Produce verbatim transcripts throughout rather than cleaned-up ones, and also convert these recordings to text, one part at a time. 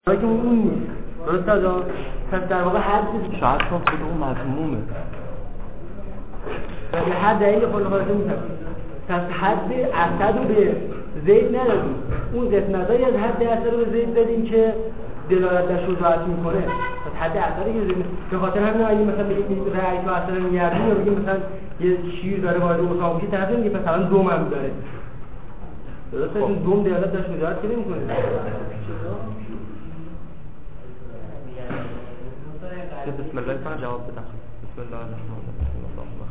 که اون نیست. درست آجا؟ پس در واقع هر چیز شاید چون خود اون مضمومه به هر دلیل خلقاته میتونم پس حد اسد رو به زید ندادیم، اون قسمتایی از حد اسد رو به زید دادیم که دلالت در شجاعت میکنه. پس حد اسدی که زید به خاطر همین اگه مثلا بگیم رأی تو اثر میگردیم یا بگیم مثلا یه شیر داره وارد اتاق میشه طرف میگه پس الان دوم هم داره. درسته این دوم دلالت در شجاعت که نمیکنه. بسم الله کنم جواب بدم. بسم الله الرحمن الرحیم. اللهم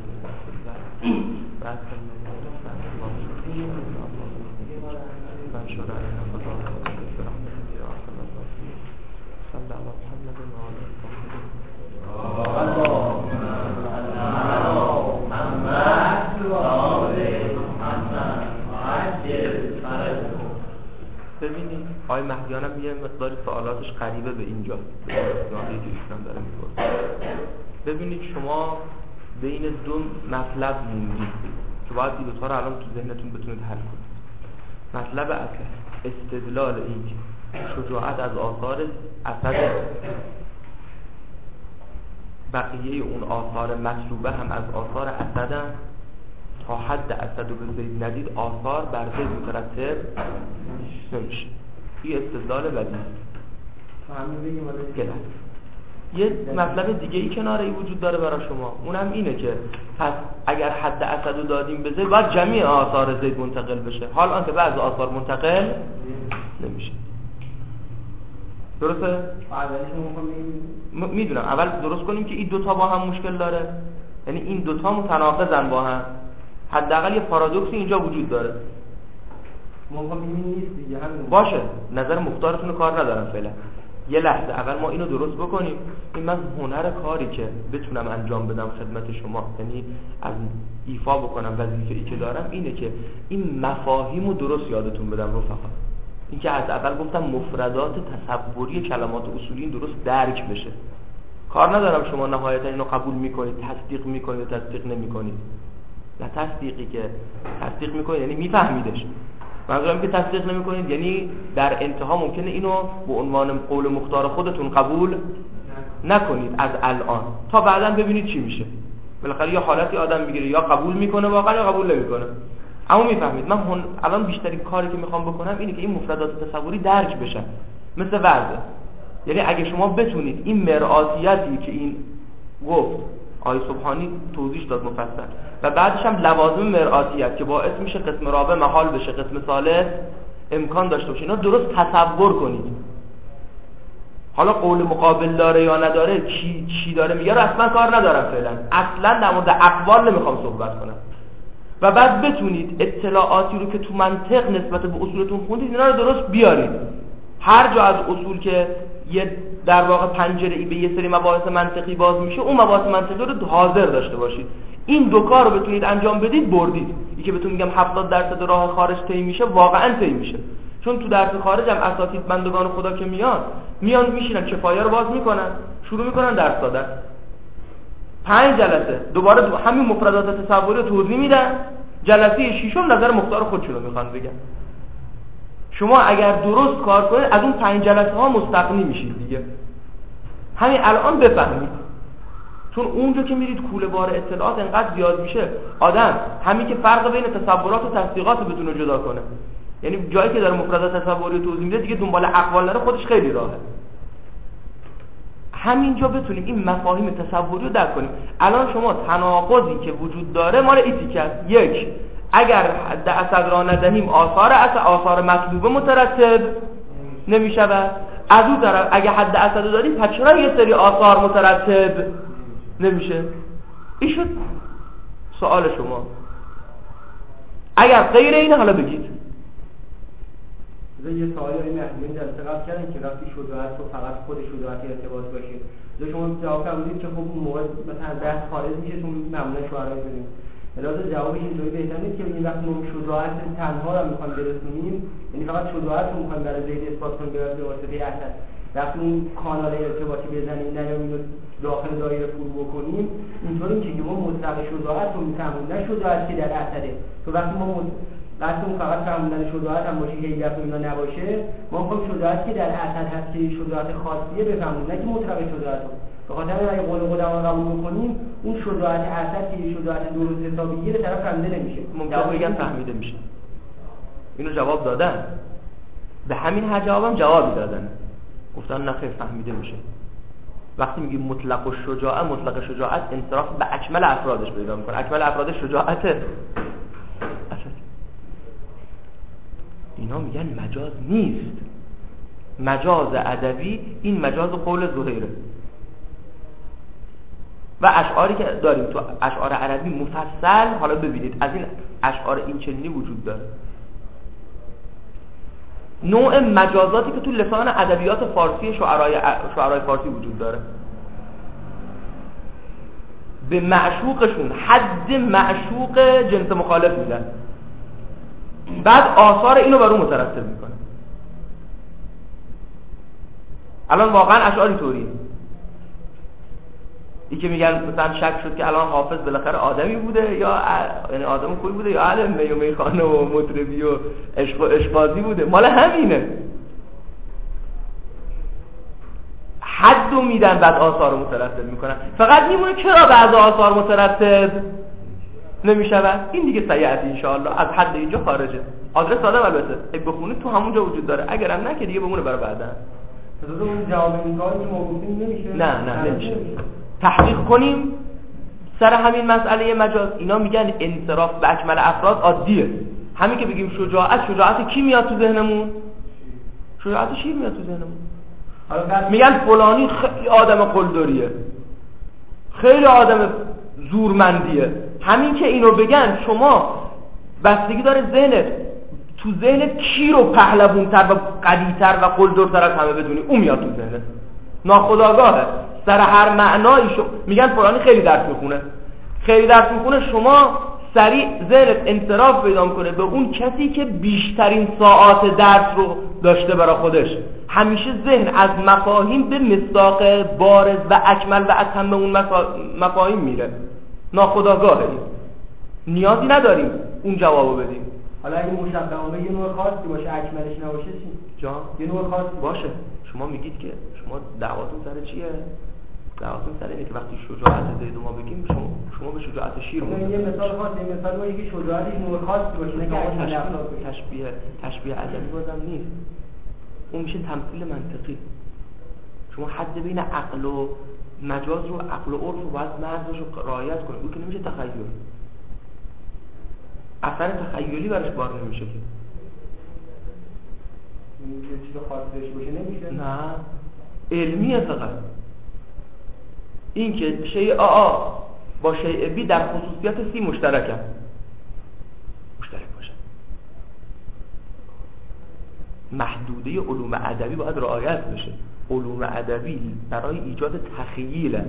بعد من شده علينا خدا برحمتك يا ارحم الراحمين. صلى على محمد وعلى آله. ببینید آقای مهدیان هم یه مقداری سوالاتش قریبه به اینجا به ناحیه که ایشون داره می‌پرسه. ببینید شما بین دو مطلب موندید که باید این دوتا رو الان تو ذهنتون بتونید حل کنید. مطلب اصل استدلال این شجاعت از آثار اسد، بقیه اون آثار مطلوبه هم از آثار اسد هم تا حد اسد و به زید ندید آثار بر زید مترتب نمیشه. این استدلال بدی است. یه مطلب دیگه ای کنار ای وجود داره برای شما، اونم اینه که پس اگر حد اسد رو دادیم به زید باید جمعی آثار زید منتقل بشه، حال آنکه بعض آثار منتقل نمیشه. درسته؟ م- میدونم اول درست کنیم که این دوتا با هم مشکل داره، یعنی این دوتا متناقضن با هم، حداقل یه پارادوکسی اینجا وجود داره. ممکن این نیست دیگه همین باشه، نظر مختارتون رو کار ندارم فعلا. یه لحظه اول ما اینو درست بکنیم. این من هنر کاری که بتونم انجام بدم خدمت شما، یعنی از ایفا بکنم وظیفه‌ای که دارم اینه که این مفاهیم رو درست یادتون بدم رفقا. این که از اول گفتم مفردات تصوری کلمات اصولی درست درک بشه. کار ندارم شما نهایتا اینو قبول میکنید، تصدیق میکنید یا تصدیق نمیکنید. نه تصدیقی که تصدیق میکنید یعنی میفهمیدش. منظورم که تصدیق نمیکنید یعنی در انتها ممکنه اینو به عنوان قول مختار خودتون قبول نکنید از الان تا بعداً ببینید چی میشه. بالاخره یه حالتی آدم میگیره یا قبول میکنه واقعا یا قبول نمیکنه. اما میفهمید من هن... الان بیشترین کاری که میخوام بکنم اینه که این مفردات تصوری درک بشن، مثل وضع. یعنی اگه شما بتونید این مرآتیتی که این گفت آیه سبحانی توضیح داد مفصل و بعدش هم لوازم مرآتیت که باعث میشه قسم رابع محال بشه، قسم ثالث امکان داشته باشه، اینا درست تصور کنید. حالا قول مقابل داره یا نداره، چی چی داره میگه رو اصلا کار ندارم فعلا، اصلا در مورد اقوال نمیخوام صحبت کنم. و بعد بتونید اطلاعاتی رو که تو منطق نسبت به اصولتون خوندید اینا رو درست بیارید. هر جا از اصول که یه در واقع پنجره ای به یه سری مباحث منطقی باز میشه، اون مباحث منطقی رو حاضر داشته باشید. این دو کار رو بتونید انجام بدید بردید. این که بهتون میگم هفتاد درصد راه خارج طی میشه، واقعا طی میشه. چون تو درس خارج هم اساتید بندگان خدا که میان میان میشینن کفایه رو باز میکنن، شروع میکنن درس دادن. پنج جلسه دوباره دو همین مفردات تصوری رو توضیح میدن. جلسه ششم نظر مختار خودشون رو میخوان بگن. شما اگر درست کار کنید از اون پنج جلسه ها مستغنی میشید دیگه. همین الان بفهمید. چون اونجا که میرید کوله بار اطلاعات انقدر زیاد میشه، آدم همین که فرق بین تصورات و تصدیقات رو بتونه جدا کنه، یعنی جایی که داره مفردات تصوری رو توضیح میده دیگه دنبال اقوال نره، خودش خیلی راحه. همینجا بتونیم این مفاهیم تصوری رو درک کنیم. الان شما تناقضی که وجود داره مال ایتیکه. یک، اگر حد اسد را ندهیم آثار اسد آثار مطلوبه مترتب نمیشود. از اون طرف اگر حد اسد رو داریم پس چرا یه سری آثار مترتب نمیشه؟ این شد سوال شما. اگر غیر اینه حالا بگید. یه سوالی رو این جلسه قبل کردن که وقتی شجاعت رو فقط خود شجاعتی ارتباط باشه، شما جواب کردید که خب اون موقع مثلا بحث خارج میشه، چون معمولا شعرا می‌بینیم. لازم جوابش اینطوری بهتر نیست که بگیم وقتی ما شجاعت تنها رو می‌خوایم برسونیم، یعنی فقط شجاعت رو می‌خوایم برای زید اثبات کنیم به واسطه اسد، وقتی اون کانال ارتباطی بزنیم نه یا اینو داخل دایره فرو بکنیم، اینطوری که ما مطلق شجاعت رو می‌فهمیم، نه شجاعتی در اسده. تو وقتی ما قصد اون فقط فهموندن شجاعت هم باشه، هیئت و اینا نباشه. ما می‌خوایم شجاعتی که در اسد هست که شجاعت خاصیه بفهمونیم، نه که مطلق شجاعت رو. به خاطر اگه قول قدما قبول بکنیم اون شجاعت اسد که شجاعت درست حسابیه به طرف فهمیده نمیشه. ممکنه بگن فهمیده میشه. اینو جواب دادن. به همین هر جوابم جوابی دادن. گفتن نه خیر فهمیده میشه. وقتی میگیم مطلق و شجاعت، مطلق شجاعت انصراف به اکمل افرادش پیدا میکنه. اکمل افرادش شجاعته. اینا میگن مجاز نیست. مجاز ادبی این مجاز قول زهیره. و اشعاری که داریم تو اشعار عربی مفصل، حالا ببینید از این اشعار این چنینی وجود داره. نوع مجازاتی که تو لسان ادبیات فارسی شعرای شعرای فارسی وجود داره، به معشوقشون حد معشوق جنس مخالف میدن، بعد آثار اینو بر اون مترتب میکنه. الان واقعا اشعار اینطوریه. ای که میگن مثلا شک شد که الان حافظ بالاخره آدمی بوده یا یعنی آدم کوی بوده یا عالم می و میخانه و مطربی و عشق و عشقازی بوده، مال همینه. حدو میدن بعد آثار رو مترتب میکنن. فقط میمونه چرا بعض آثار مترتب نمیشود؟ این دیگه سیعتی انشاءالله از حد اینجا خارجه. آدرس دادم البته اگه بخونید تو همونجا وجود داره، اگرم نه که دیگه بمونه برای بعدا. مثلا اون جواب این کاری که ما گفتیم نمیشه. نه نه نمیشه. تحقیق کنیم سر همین مسئله مجاز. اینا میگن انصراف به اکمل افراد عادیه. همین که بگیم شجاعت، شجاعت کی میاد تو ذهنمون؟ شجاعت شیر میاد تو ذهنمون. میگن فلانی خیلی آدم قلدریه، خیلی آدم زورمندیه. همین که اینو بگن شما بستگی داره ذهنت تو ذهنت کی رو پهلوان‌تر و قوی‌تر و قلدرتر از همه بدونی، اون میاد تو ذهنت. ناخودآگاهه. سر هر معنایی شما میگن فلانی خیلی درس میخونه، خیلی درس میخونه، شما سریع ذهنت انصراف پیدا میکنه به اون کسی که بیشترین ساعات درس رو داشته برای خودش. همیشه ذهن از مفاهیم به مصداق بارز و اکمل و اتم اون مفاهیم میره. ناخودآگاهه. نیازی نداریم اون جوابو بدیم. حالا اگه مشبهه یه نوع خاصی باشه اکملش نباشه چی؟ جان یه نوع خاصی باشه. شما میگید که شما دعواتون سر چیه؟ دعواتون سر اینه که وقتی شجاعت زید ما بگیم شما شما به شجاعت شیر میگید. یه مثال خاص، یه مثال ما یکی شجاعتش نوع خاصی باشه نه که اکمل تشبیه تشبیه ادبی بازم نیست. اون میشه تمثیل منطقی. شما حد بین عقل و مجاز رو، عقل و عرف رو باید مرزش رو رعایت کنید. اون که نمیشه تخیل. اثر تخیلی برش بار نمیشه که. یه چیز خاصی داشته باشه نمیشه. نه علمیه فقط. این که شیء آ با شیء بی در خصوصیت سی مشترکن، مشترک باشه. محدوده علوم ادبی باید رعایت بشه. علوم ادبی برای ایجاد تخییله.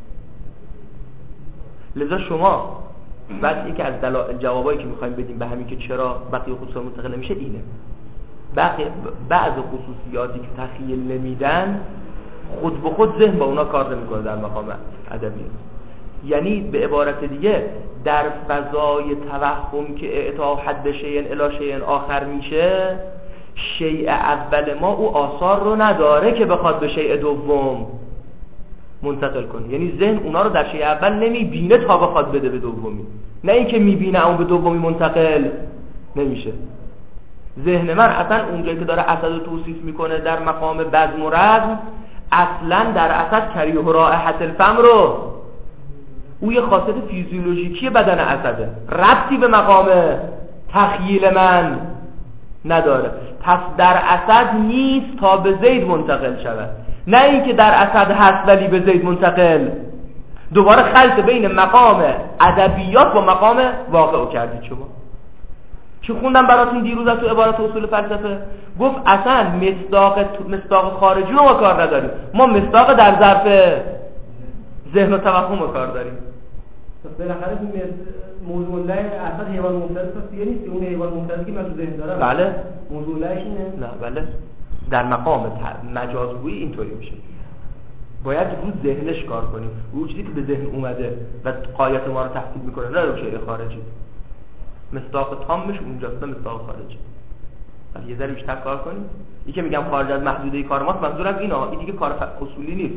لذا شما بعد یکی از دلایل جوابایی که میخوایم بدیم به همین که چرا بقیه خصوصیات مستقل نمیشه اینه. بقیه بعض خصوصیاتی که تخیل نمیدن خود به خود ذهن با اونا کار نمیکنه در مقام ادبی. یعنی به عبارت دیگه در فضای توهم که اعطا حد شیء الی شیء آخر میشه، شیء اول ما او آثار رو نداره که بخواد به شیء دوم منتقل کنه. یعنی ذهن اونا رو در شیء اول نمیبینه تا بخواد بده به دومی، نه اینکه میبینه اون به دومی منتقل نمیشه. ذهن من اصلا اونجایی که داره اسد رو توصیف میکنه در مقام بزم و رزم، اصلا در اسد کریه و رائحت الفم رو، او یه خاصیت فیزیولوژیکی بدن اسده، ربطی به مقام تخیل من نداره. پس در اسد نیست تا به زید منتقل شود، نه اینکه در اسد هست ولی به زید منتقل. دوباره خلط بین مقام ادبیات با مقام واقع کردید. شما چه خوندم براتون دیروز از تو عبارت اصول فلسفه؟ گفت اصلا مصداق مصداق خارجی رو ما کار نداریم، ما مصداق در ظرف ذهن و توهم رو کار داریم. بالاخره موضوع لای اصلا حیوان مفترض است دیگه نیست. اون حیوان مفترض که من تو ذهن دارم بله موضوع لایش اینه. نه بله در مقام مجازگویی اینطوری میشه. باید رو ذهنش کار کنیم، رو چیزی که به ذهن اومده و قایت ما رو تحصیل میکنه، نه رو شیء خارجی. مصداق تامش اونجاست، نه مصداق خارجی. ولی یه ذره بیشتر کار کنیم. این که میگم خارج از محدوده کار ماست، منظور از اینه، این دیگه کار اصولی نیست.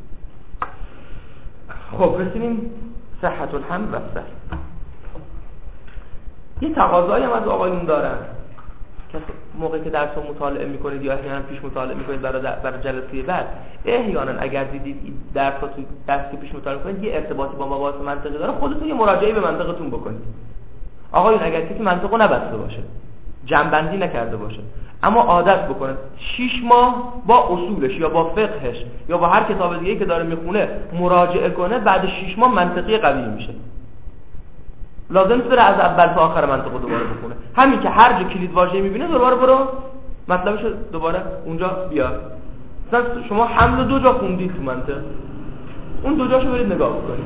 خب رسیدیم صحت الحمل و صحت. یه تقاضایی هم از آقایون دارن که موقعی که درس رو مطالعه میکنید یا احیانا پیش مطالعه میکنید برای برای جلسه بعد، احیانا اگر دیدید درس رو تو درس که پیش مطالعه میکنید یه ارتباطی با مباحث منطقی داره، خودتون یه مراجعه به منطقتون بکنید. آقایون اگر کسی منطقو نبسته باشه، جنبندی نکرده باشه، اما عادت بکنه شش ماه با اصولش یا با فقهش یا با هر کتاب دیگه‌ای که داره میخونه مراجعه کنه، بعد شش ماه منطقی قوی میشه. لازم نیست بره از اول تا آخر منطقو دوباره بخونه. همین که هر جا کلید واژه میبینه دوباره برو مطلبش دوباره اونجا بیار. مثلا شما حمل دو جا خوندید تو منطق، اون دو جاشو برید نگاه بکنید،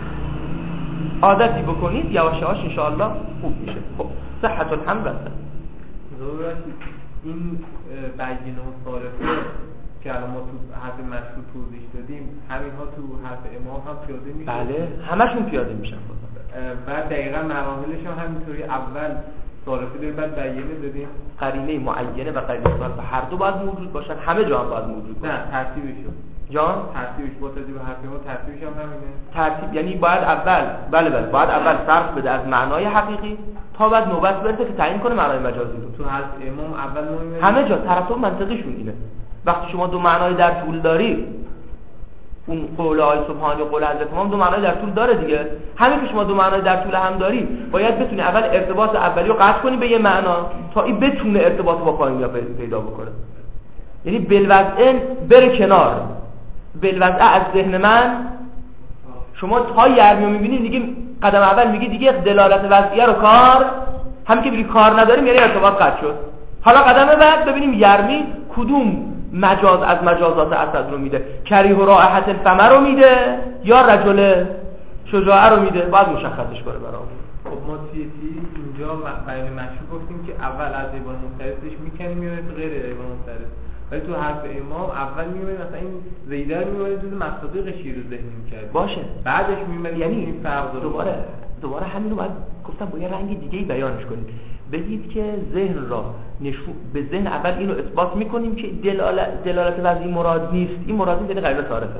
عادتی بکنید، یواش یواش ان شاء الله خوب میشه. خب صحت الحمل بس ضرورت این بیانه و صارفه که الان ما تو حرف مشهور توضیح دادیم، همینها تو حرف امام هم پیاده میشه؟ بله همشون پیاده میشن. بعد دقیقاً مراحلش هم همینطوری، اول صارفه داریم بعد بیانه دادیم، قرینه معینه و قرینه صارفه هر دو باید موجود باشن، همه جا هم باید موجود باشن. نه ترتیبشون جان ترتیبش با توجه به حرف ما ترتیبش هم همینه. ترتیب یعنی باید اول بله بله باید اول صرف بده از معنای حقیقی تا بعد نوبت برسه که تعیین کنه معنای مجازی رو. تو حرف امام اول مهمه، همه جا ترتیب منطقیشون اینه. وقتی شما دو معنای در طول داری، اون قول آی سبحانی و قول حضرت امام دو معنای در طول داره دیگه، همین که شما دو معنای در طول هم داری، باید بتونی اول ارتباط اولی رو قطع کنی به یه معنا تا این بتونه ارتباط با پایینیا پیدا بکنه. یعنی بالوضع بره کنار، بالوضع از ذهن من شما تا یرمیو میبینی دیگه قدم اول میگی دیگه دلالت وضعیه رو کار، همین که بگی کار نداریم یعنی ارتباط قطع شد. حالا قدم بعد ببینیم یرمی کدوم مجاز از مجازات اسد رو میده، کریه و رائحت الفم رو میده یا رجل شجاعه رو میده، باید مشخصش کنه برام. خب ما توی اینجا بیان مشروع گفتیم که اول از ایوان مختلفش میکنیم میونه تو غیر ایوان مختلف، ولی تو حرف امام اول میونه مثلا این زیده رو میونه جز مصادیق شیر رو ذهنی میکرد باشه، بعدش میونه یعنی این فرق داره. دوباره دوباره همین رو باید گفتم با یه رنگ دیگه‌ای بیانش کنیم. بگید که ذهن را نشون به ذهن اول اینو اثبات میکنیم که دلالت دلالت وضعی مراد نیست، این مراد نیست، یعنی غیر صارفه.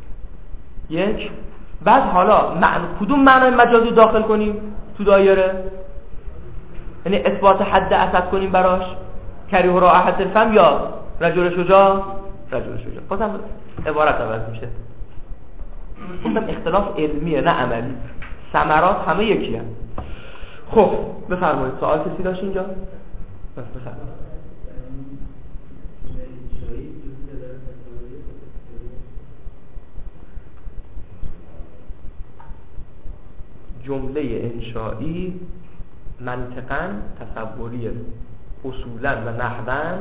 یک بعد حالا معنی کدوم معنای مجازی داخل کنیم تو دایره، یعنی اثبات حد اسد کنیم براش، کریه و رائحت الفم یا رجل شجاع. رجل شجاع بازم عبارت عوض میشه. گفتم اختلاف علمیه نه عملی، ثمرات همه یکی هست. خب بفرمایید سوال کسی داشت اینجا؟ بس بفرمایید. جمله انشایی منطقاً تصوریه، اصولاً و نحواً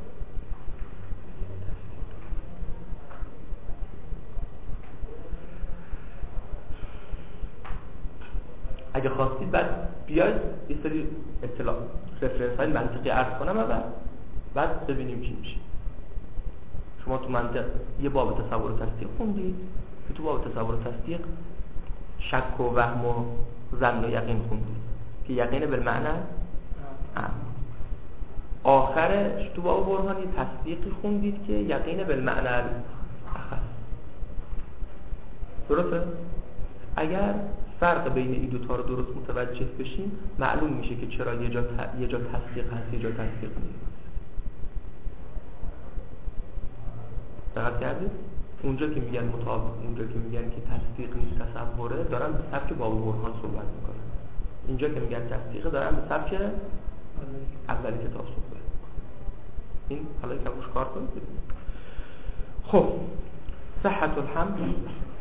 اگه خواستید بعد بیاید یه سری اطلاع رفرنس های منطقی عرض کنم و بعد بعد ببینیم چی میشه. شما تو منطق یه باب تصور و تصدیق خوندید، تو باب تصور و تصدیق شک و وهم و ظن و یقین خوندید که یقین بالمعنی آخرش تو باب برهانی تصدیقی خوندید که یقین بالمعنی اخر. درسته؟ اگر فرق بین این دو تا رو درست متوجه بشیم معلوم میشه که چرا یه جا ت... یه جا تصدیق هست یه جا تصدیق نیست. دقت کردید؟ اونجا که میگن مطابق، اونجا که میگن که تصدیق نیست تصوره، دارن به سبک باب برهان صحبت میکنن. اینجا که میگن تصدیق دارن به سبک اولی کتاب صحبت میکنن. این حالا که روش کار کنید. خب صحت الحمل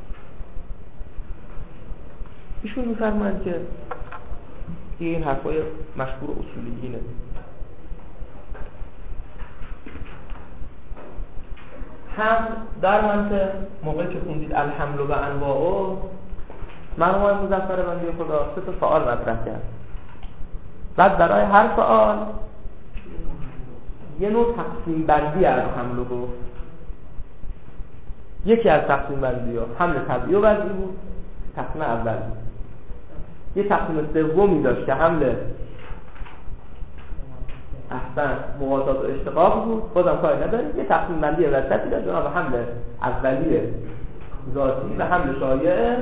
ایشون میفرمایند که این حرفای مشهور اصولیینه. هم در منطق موقعی که خوندید الحمل و انواعه، مرحوم مظفر بنده خدا سه تا سوال مطرح کرد. بعد برای هر سوال یه نوع تقسیم بندی از حمل رو گفت. یکی از تقسیم بندی ها حمل طبیعی و وضعی بود، تقسیم اول بود. یه تقسیم سومی داشت که حمل احسن موازات و اشتقاق بود، بازم کاری نداریم. یه تقسیم بندی وسطی داره جناب حمل اولیه ذاتی و حمل شایع.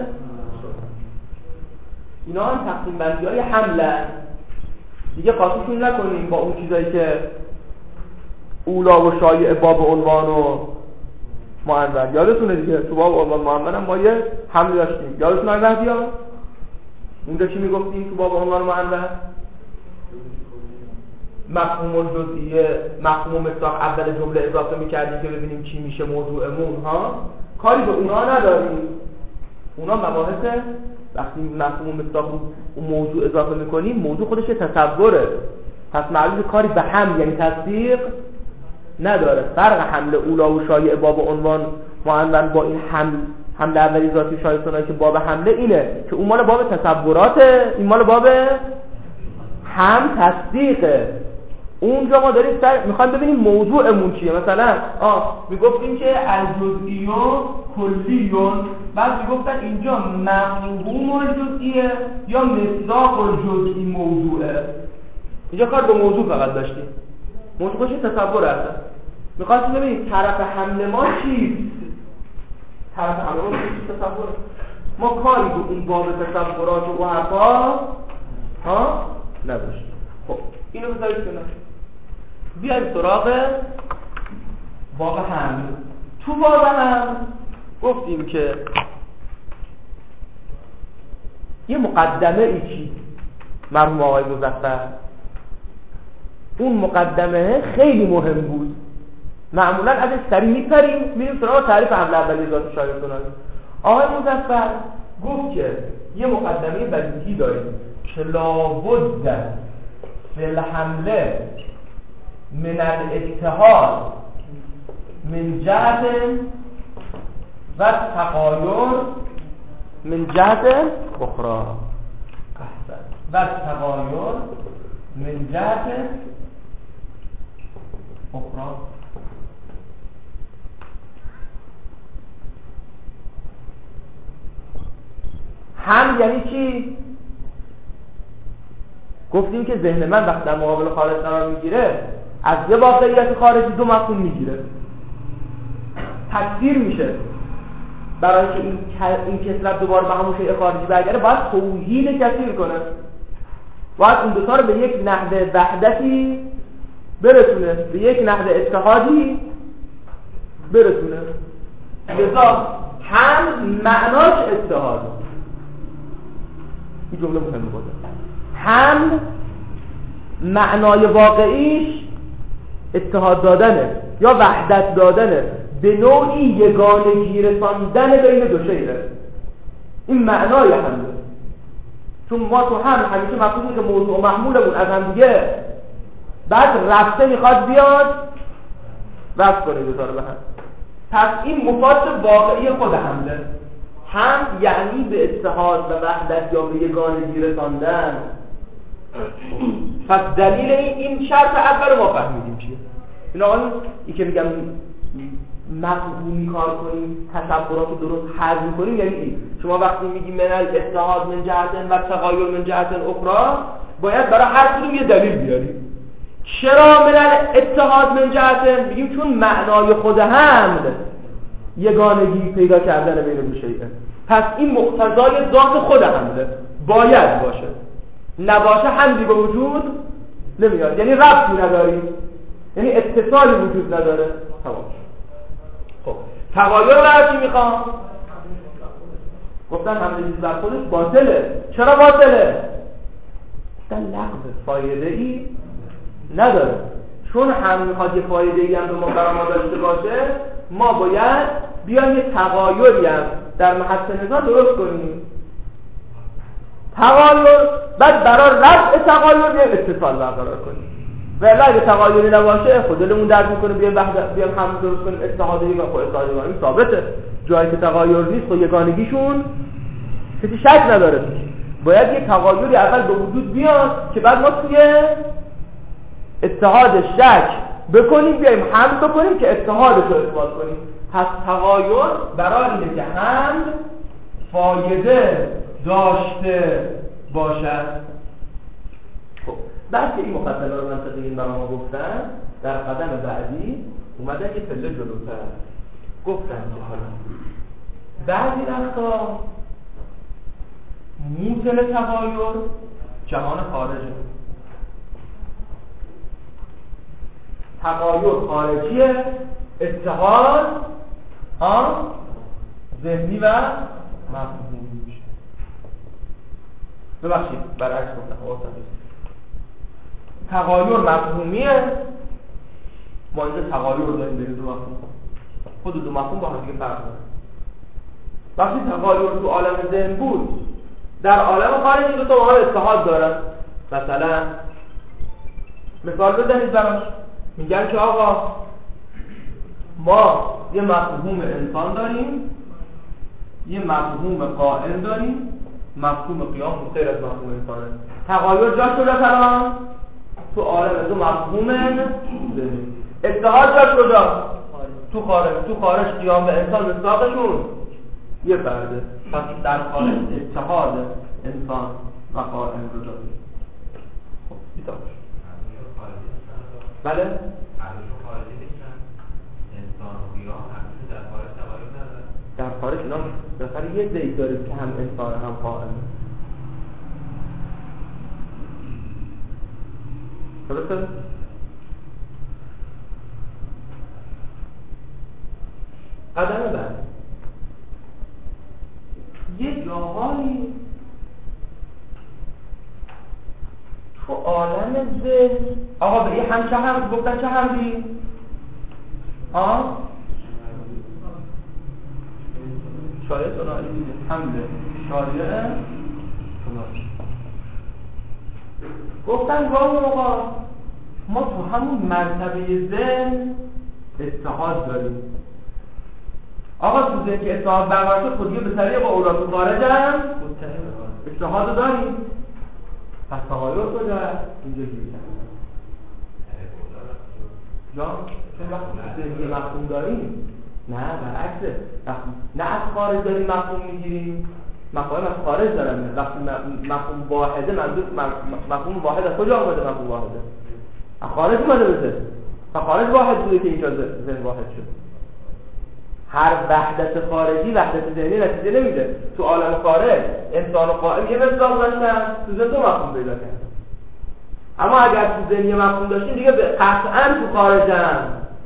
اینا هم تقسیم بندی های حملن دیگه، قاطیشون نکنیم با اون چیزایی که اولا و شایع باب عنوان و معنون. یادتونه دیگه تو باب عنوان معنون هم ما یه حمل داشتیم، یادتونه این وحدی ها؟ اونجا چی میگفتیم تو باب عنوان معنون؟ مفهوم الجزئیه، مفهوم مصداق اول جمله اضافه میکردیم که ببینیم چی میشه موضوعمون ها. کاری به اونا نداریم، اونا مباحث وقتی مفهوم مصداق رو اون موضوع اضافه میکنیم موضوع خودش تصوره، پس معلومه کاری به هم یعنی تصدیق نداره. فرق حمل اولا و شایع باب عنوان معنون با این حمل حمل اولی ذاتی شایع ثنایی که باب حمله اینه که اون مال باب تصوراته، این مال باب هم تصدیقه. اونجا ما داریم سر میخوایم ببینیم موضوعمون چیه. مثلا آه میگفتیم که الجزئی و کلیون، بعد میگفتن اینجا مفهوم الجزئیه یا مصداق الجزئی موضوعه. اینجا کار به موضوع فقط داشتیم، موضوع خوش تصور هست. میخواستیم ببینیم طرف حمل ما چیست، طرف حمل ما چیست تصور. ما کاری به اون باب تصورات و حرفا ها نداشتیم. خب اینو بذارید کنار، بیاییم سراغ باب حمل. تو باب حمل گفتیم که یه مقدمه ای چی مرحوم آقای مظفر، اون مقدمه خیلی مهم بود. معمولا ازش سریع میپریم میریم سراغ تعریف حمل اولیه ذات شایع ثنایی. آقای مظفر گفت که یه مقدمه بدیهی داریم که لابد فی الحمله من الاتحاد من جهت و تغایر من جهت اخرى احسن و تغایر من جهت اخرى. هم یعنی چی؟ گفتیم که ذهن من وقتی در مقابل خارج قرار میگیره از یه واقعیت خارجی دو مفهوم میگیره، تکثیر میشه. برای اینکه این این کثرت دوباره به همون شیء خارجی برگرده باید توحید کثیر کنه، باید اون دو تا رو به یک نحو وحدتی برسونه، به یک نحو اتحادی برسونه. لذا هم معناش اتحاد. این جمله مهمه بود. هم معنای واقعیش اتحاد دادنه یا وحدت دادنه، به نوعی یگانگی رساندن بین دو شیءه. این معنای همه. چون ما تو هم همیشه مفهومی که موضوع و محمولمون از هم دیگه بعد رفته میخواد بیاد رفت کنه دوتا رو به هم. پس این مفاد واقعی خود حمله. هم یعنی به اتحاد و وحدت یا به یگانگی رساندن. پس دلیل این این شرط اول ما فهمیدیم چیه. این آقای این که میگم مفهومی کار کنیم، تصورات درست حل کنیم، یعنی این شما وقتی میگی من الاتحاد من جهت و تغایر من جهت اخرى باید برای هر کدوم یه دلیل بیاریم. چرا من الاتحاد من جهت؟ میگیم چون معنای خود حمل یگانگی پیدا کردن بین دو شیء. پس این مقتضای ذات خود حمله، باید باشه، نباشه حملی به وجود نمیاد، یعنی ربطی نداریم، یعنی اتصالی وجود نداره. تمام. خب تغایر رو چی میخوام؟ گفتن حمله چیز بر خودش باطله. چرا باطله؟ گفتن لغو، فایده ای نداره. چون هم میخواد یه فایده ای هم به ما برای ما داشته باشه، ما باید بیایم یه تغایری هم در محط نظر درست کنیم. تغایر بعد برای رفع تغایر یه اتصال برقرار کنیم. و اگه تغایری نباشه خودمون درد میکنه بیایم وحدت بیایم هم درست کنیم اتحادی و خود اتحادی این ثابته. جایی که تغایر نیست خود یگانگیشون کسی شک نداره. باید یه تغایری اول به وجود بیاد که بعد ما توی اتحاد شک بکنیم بیایم هم بکنیم که اتحادش رو اثبات کنیم. پس تغایر برای اینه که هم فایده داشته باشد. خب بعد که این مقدمه رو منطقی برای ما گفتن، در قدم بعدی اومدن یه پله جلوتر گفتن که حالا بعضی وقتا موتل تغایر جهان خارجه، تغایر خارجیه، اتحاد ها ذهنی و مفهومی میشه. ببخشید برعکس گفتم، تغایر مفهومیه، ما اینجا تغایر رو داریم بین دو مفهوم، خود دو مفهوم با هم دیگه فرق داره. وقتی تغایر تو عالم ذهن بود، در عالم خارجی دو تا با هم اتحاد دارن. مثلا مثال بزنید براش، میگن که آقا ما یه مفهوم انسان داریم، یه مفهوم قائل داریم، مفهوم قیام غیر از مفهوم انسانه. تغایر جاش کجا تران؟ تو عالم دو مفهوم ذهنی. اتحاد جاش کجا؟ تو خارج. تو خارج قیام به انسان مصداقشون یه فرده، پس در خارج اتحاد انسان و قائم رو داریم. خب ایتا بله؟ هرشون خارجی نیستن، انسان و قیام همیشه در خارج تغایر ندارن. در خارج اینا بالاخره یه ذهن داریم که هم انسان هم قائم. درسته؟ قدم بعد یه جاهایی تو عالم ذهن آقا به یه هم چه هم گفتن چه همدی؟ آه؟ شایع سنائی دیده حمله شایع سنائی گفتن گاه موقع ما تو همون مرتبه ذهن اتحاد داریم. آقا تو ذهن که اتحاد برقرار شد خودیه به طریق اولاد تو خارج هم اتحاد داریم. پس تغایر کجا هست؟ اینجا گیری کرد جان چون وقتی ذهنی مفهوم داریم نه برعکسه، نه از خارج داریم مفهوم میگیریم، مفاهیم از خارج دارم. وقتی مفهوم واحده منظور مفهوم واحد از کجا آمده؟ مفهوم واحده از خارج اومده بده و خارج واحد بوده که اینجا ذهن واحد شد. هر وحدت خارجی وحدت ذهنی نتیجه نمیده. تو عالم خارج انسان و قائم یه مصداق داشتن، تو ذهن دو مفهوم پیدا کردن. اما اگر تو ذهن یه مفهوم داشتین دیگه قطعا تو خارجن.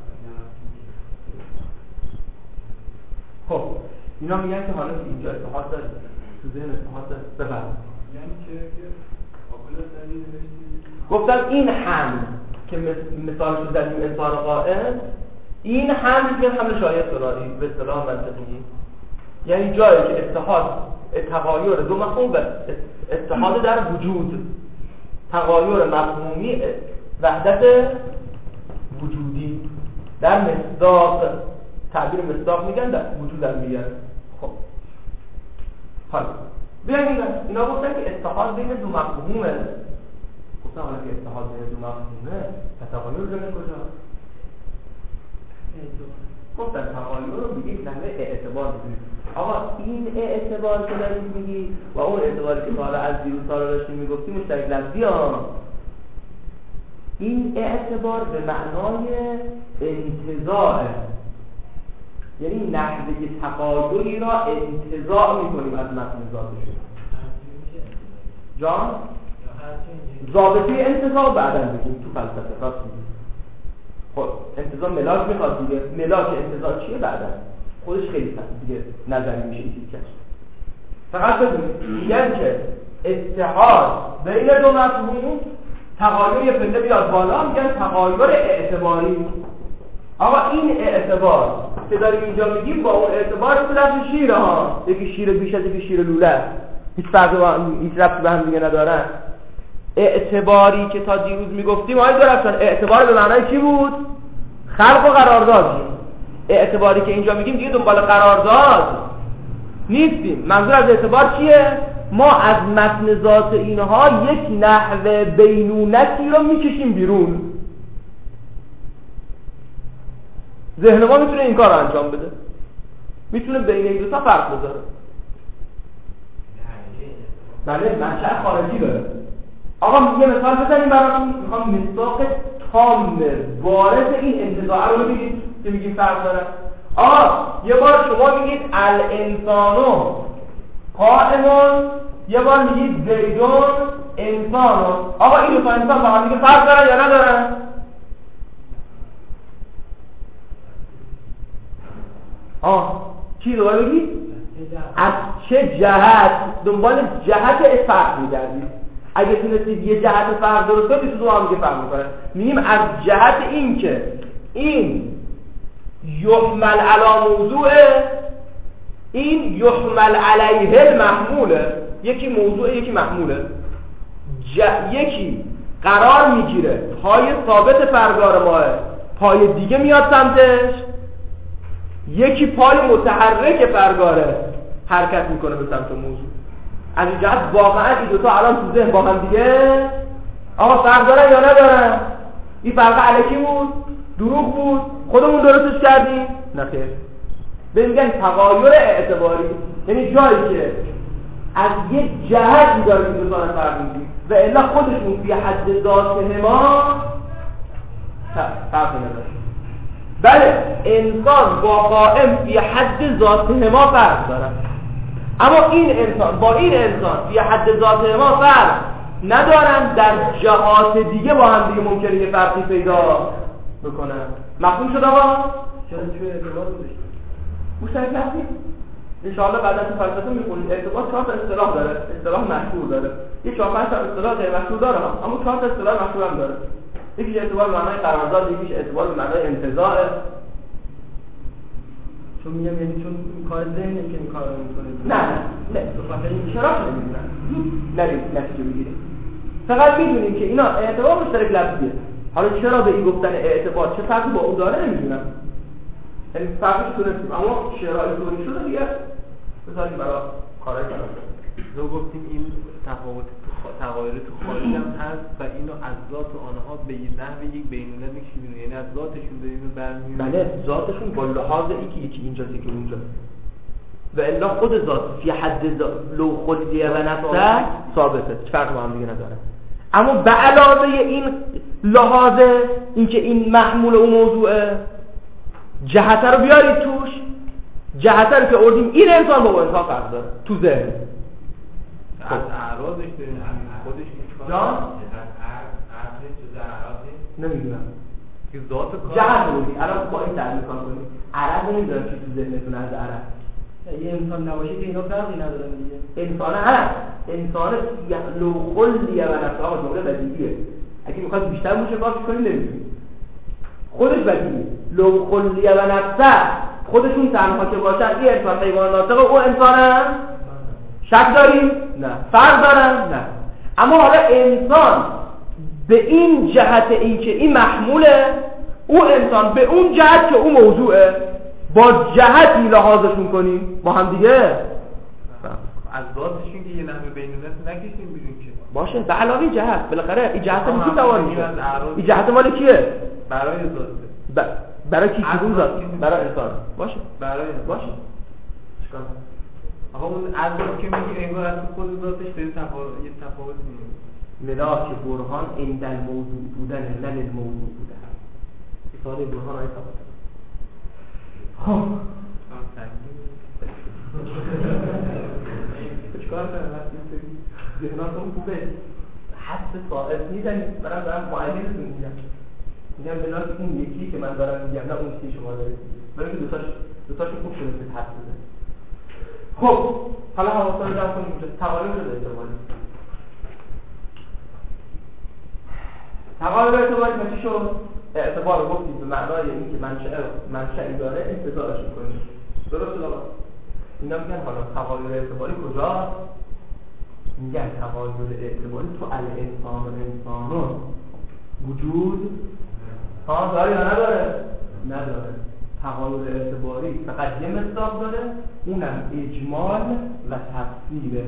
خب اینا میگن که حالا که اینجا اتحاد داره، تو ذهن اتحاد داره، بفرمایید. یعنی که قابل دلیل نمیشه. گفتم این هم که مثال شد در این انسان قائم، این هم میگن حمل شایع سنائی به اصطلاح منطقی، یعنی جایی که اتحاد تغایر دو مفهوم و اتحاد در وجود، تغایر مفهومی وحدت وجودی در مصداق، تعبیر مصداق میگن در وجود هم میگن. خب حالا بیایید اینا گفتن که اتحاد بین دو مفهومه. گفتن حالا که اتحاد بین دو مفهومه تغایر جای کجا؟ گفتن تغایر رو میگه نحوه اعتبار میگه. آقا این اعتبار که دارید میگی و اون اعتباری که حالا از دیروز سال داشتیم میگفتیم مشترک لفظی ها، این اعتبار به معنای انتزاعه، یعنی نحوه تغایری را انتزاع میکنیم از متن ذاتشون. جان؟ ضابطه انتزاع بعداً بگیم تو فلسفه راست میگیم. خب انتزاع ملاک میخواد دیگه، ملاک انتزاع چیه بعداً؟ خودش خیلی دیگه نظری میشه این چیز. فقط بدونید میگن که اتحاد بین دو مفهوم، تغایر یه پله بیاد بالا میگن تغایر اعتباری. آقا این اعتبار که داریم اینجا میگیم با اون اعتبار تو لفظ شیره ها، یکی شیر بیش از یکی شیر لوله، هیچ فرقی با هیچ ربطی به هم دیگه ندارن. اعتباری که تا دیروز میگفتیم آقای درستان اعتبار به معنای چی بود؟ خلق و قرارداد. اعتباری که اینجا میگیم دیگه دنبال قرارداد نیستیم. منظور از اعتبار چیه؟ ما از متن ذات اینها یک نحوه بینونتی رو میکشیم بیرون. ذهن ما میتونه این کار رو انجام بده، میتونه بین این دو تا فرق بذاره. بله منشأ خارجی داره. آقا یه مثال بزنیم براتون. میخوام مصداق تام وارث این انتزاع رو بگید که میگیم فرق داره. آقا یه بار شما میگید الانسانو قائمون، یه بار میگید زیدون انسانو. آقا این دو تا انسان با هم دیگه فرق دارن یا ندارن؟ آه چی دوباره بگید؟ از چه جهت دنبال جهت فرق می‌گردید. اگه تونستید یه جهت فرق درست کنید تو دو هم دیگه فرق می‌کنه. میگیم از جهت این که این یحمل علی موضوعه، این یحمل علیه المحموله. یکی موضوع یکی محموله. ج... یکی قرار میگیره پای ثابت فرگار ماه، پای دیگه میاد سمتش. یکی پای متحرک فرگاره حرکت میکنه به سمت موضوع. از این جهت واقعا این دوتا الان تو ذهن با هم دیگه آقا فرق دارن یا ندارن؟ این فرق علکی بود؟ دروغ بود؟ خودمون درستش کردیم؟ نخیر. به میگن تغایر اعتباری، یعنی جایی که از یک جهت داره این دوتا فرق میگیم و الا خودشون فی حد ذاتهما فرق نداره. بله انسان با قائم فی حد ذاتهما فرق داره، اما این انسان با این انسان فی حد ذاتهما فرق ندارن، در جهات دیگه با هم دیگه ممکنه یه فرقی پیدا بکنن. مفهوم شد آقا؟ چرا توی ارتباط بودش؟ مشترک نفتیم؟ انشاءالله بعد از فلسفه میخونید. ارتباط چهار تا اصطلاح داره، اصطلاح مشهور داره، یه چهار پنج تا اصطلاح غیر مشهور داره، اما چهار تا اصطلاح مشهور هم داره. یکیش اعتبار به معنای قرارداد، یکیش اعتبار به معنای انتزاع. چون میگم یعنی چون کار ذهن که این کارو میکنه. نه نه نه بخاطر این چرا نمیدونن نرید نتیجه بگیرید. فقط میدونیم که اینا اعتبار مشترک لفظیه. حالا چرا به این گفتن اعتبار چه فرقی با اون داره نمیدونم، یعنی فرقش تونستیم، اما شرایط طوری شده دیگه بذاریم برای کارهای کنم. رو گفتیم این تفاوت تغایر تو خارج هم هست و اینو از ذات آنها به نحو یک بینونه میشینه، یعنی از ذاتشون به اینو برمیاد. بله ذاتشون با لحاظ اینکه یکی اینجاست یکی اونجاست و الا خود ذات فی حد لو خلیه و نفسه ثابته، فرق با هم دیگه نداره. اما به علاوه این لحاظ اینکه این محمول اون موضوعه، جهت رو بیارید توش، جهت رو که اردیم این انسان با انسان فرق داره تو ذهن. از اعراضش داریم خودش جان؟ عرضش تو اعراضش نمیدونم که ذات کار جهت بودی الان با این تعریف کنیم. عرض نمیدونم چی تو ذهنتون از عرض یه انسان نباشه که اینا فرقی ندارن دیگه. انسان هست، انسان لو خلیه و نفسه ها جمله بدیهیه. اگه میخواد بیشتر موشه باش کنی نمیتونی، خودش بدیهیه. لو خلیه و نفسه خودشون تنها که باشن این انسان حیوان ناطقه او انسانن؟ شک داریم؟ نه. فرق دارن؟ نه. اما حالا انسان به این جهت این که این محموله، او انسان به اون جهت که او موضوعه، با جهتی لحاظشون کنیم با هم دیگه از ذاتشون که یه نحوه بینونت نکشیم بیرون که باشه به علاوه جهت. بالاخره این جهت کی سوال میشه؟ این جهت مال کیه؟ برای ذاته. ب... برای کی کدوم ذات؟ برای انسان. باشه برای باشه. چیکار؟ آقا اون ذات که میگه انگار از خود ذاتش به تفاوت یه تفاوت نیست. ملاک برهان عند الموضوع بودن نه الموضوع بودن. مثال برهان آیه ثابت. خب چیکار کنم وقتی ذهناتون خوبه حس صاحب میزنید برام دارم معلمتون میگم میگم بلاک این یکی که من دارم میگم نه اون چیزی شما دارید برای که دوتاش دوتاش خوب شده حس بزنید. خب حالا حواستان رو جمع کنیم اینجا تقالب رو داشته باشید. تقالب اعتباری که چی شد؟ اعتبار رو گفتیم به معنای این که منشأ منشأی داره انتزاعش کنیم. درست شد آقا؟ اینا میگن حالا تغایر اعتباری کجا؟ میگن تغایر اعتباری تو الانسان و انسانون وجود ها داره یا نداره؟ نداره. تغایر اعتباری فقط یه مصداق داره، اونم اجمال و تفسیره.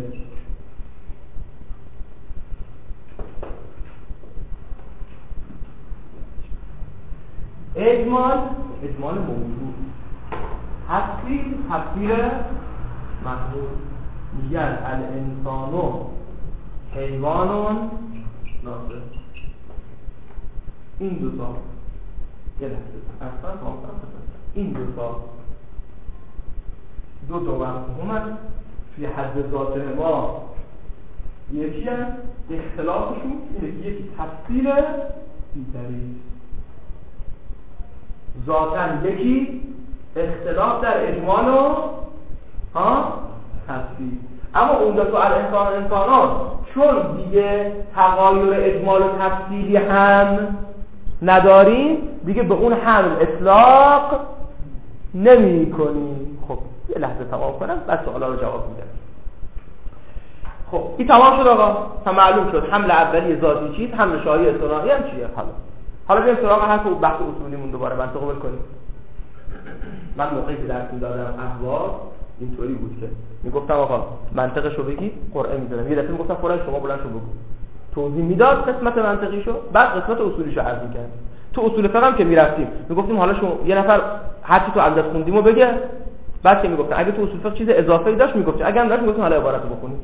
اجمال اجمال موضوع، تفسیر تفسیر محمول. میگن الانسانو حیوانون ناصر. این دو تا یه لحظه اصلا کاملا این دو تا دو تا مفهوم هست فی حد ذات ما یکی هست، اختلافشون اینه که یکی تفسیر دیگری ذاتاً، یکی اختلاف در اجمال و ها تفسیر. اما اون دو تا الانسان انسانان چون دیگه تغایر اجمال و تفسیری هم نداریم، دیگه به اون حمل اطلاق نمی کنیم. خب یه لحظه تمام کنم بعد سوالا رو جواب میدم. خب این تمام شد آقا، تا معلوم شد حمل اولی ذاتی چیست، حمل شایع اصطلاحی هم چیه. حالا حالا بریم سراغ حرف بحث اصولیمون دوباره منطق بکنیم. من موقعی که درس میدادم احواز اینطوری بود که میگفتم آقا منطقشو بگید، قرعه می‌دادم. یه دفعه میگفتم قرعه شما بلند شو بگو. توضیح میداد قسمت منطقیشو، بعد قسمت اصولیشو عرض می‌کرد. تو اصول فقه هم که میرفتیم میگفتیم حالا شما یه نفر هر چی تو عدد خوندیمو بگه، بعد که میگفتن اگه تو اصول فقه چیز اضافه‌ای داشت میگفتیم، اگه هم داشت میگفتیم حالا عبارتو بخونید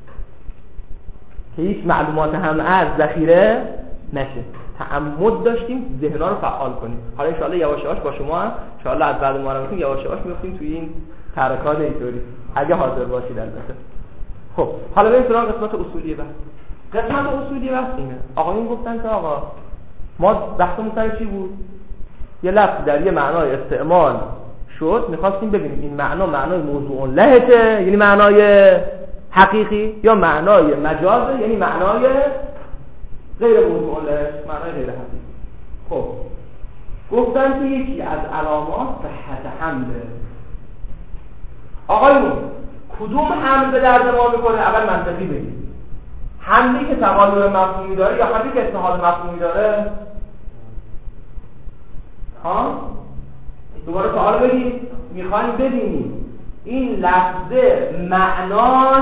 که هیچ معلومات هم از ذخیره نشه. تعمد داشتیم ذهنا رو فعال کنیم. حالا ان شاءالله یواش یواش با شما ان شاءالله از بعد معرفی یواش یواش میافتیم توی این ترکات اینطوری اگه حاضر باشید البته. خب حالا بریم سراغ قسمت اصولی بحث. قسمت اصولی بحث اینه. آقایون گفتن که آقا ما بحثمون سر چی بود؟ یه لفظ در یه معنای استعمال شد، می‌خواستیم ببینیم این معنا معنای موضوع لهته یعنی معنای حقیقی یا معنای مجازه یعنی معنای غیر موضوع له، معنای غیر حقیقی. خب گفتن که یکی از علامات صحت حمله. آقایون کدوم حمل به درد ما میکنه؟ اول منطقی بگید. حملی که تغایر مفهومی داره یا حملی که اتحاد مفهومی داره؟ ها؟ دوباره سوال بگید. میخوایم ببینیم این لفظه معناش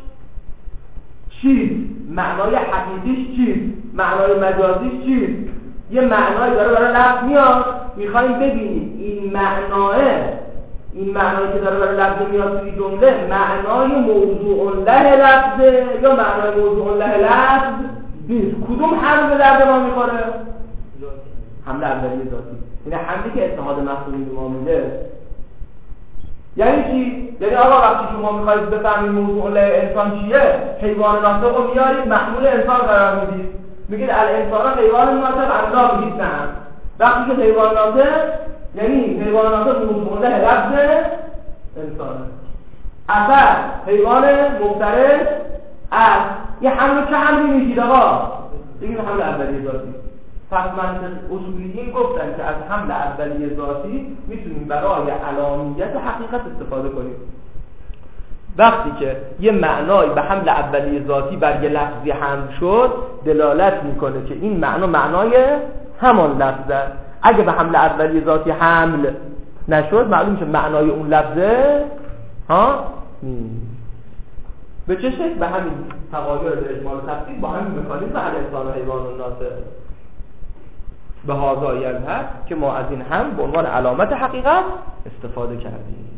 چیست؟ معنای حقیقیش چیست؟ معنای مجازیش چیست؟ یه معنایی داره برای لفظ میاد، میخوایم ببینیم این معناه این معنایی که داره برای لفظ میاد توی جمله معنای موضوع له لفظه یا معنای موضوع له لفظ نیست. کدوم حمل به درد ما میخوره؟ حمل اولیه ذاتی، یعنی حملی که اتحاد مفهومی به ما میده. یعنی چی؟ یعنی آقا وقتی شما میخواید بفهمید موضوع له انسان چیه، حیوان ناطق رو میارید محمول انسان قرار میدید، میگید الانسان حیوان ناطق اندا، میگید نه. وقتی که حیوان ناطق یعنی حیوان ناطق موضوع له لفظ انسانه. اثر حیوان مفترض از یه حمل چه حملی میگید آقا؟ بگید حمل اولیه ذاتی. پس منطق اصولیین گفتن که از حمل اولیه ذاتی میتونیم برای علامیت حقیقت استفاده کنیم. وقتی که یه معنایی به حمل اولیه ذاتی بر یه لفظی حمل شد دلالت میکنه که این معنا معنای همان لفظه. اگه به حمل اولیه ذاتی حمل نشد معلوم میشه معنای اون لفظه ها نیست. به چه شکل؟ به همین تغایر در اجمال و تفصیل با همین مکانیزم الانسان و حیوان و ناطق. به هذا یلحق که ما از این هم به عنوان علامت حقیقت استفاده کردیم.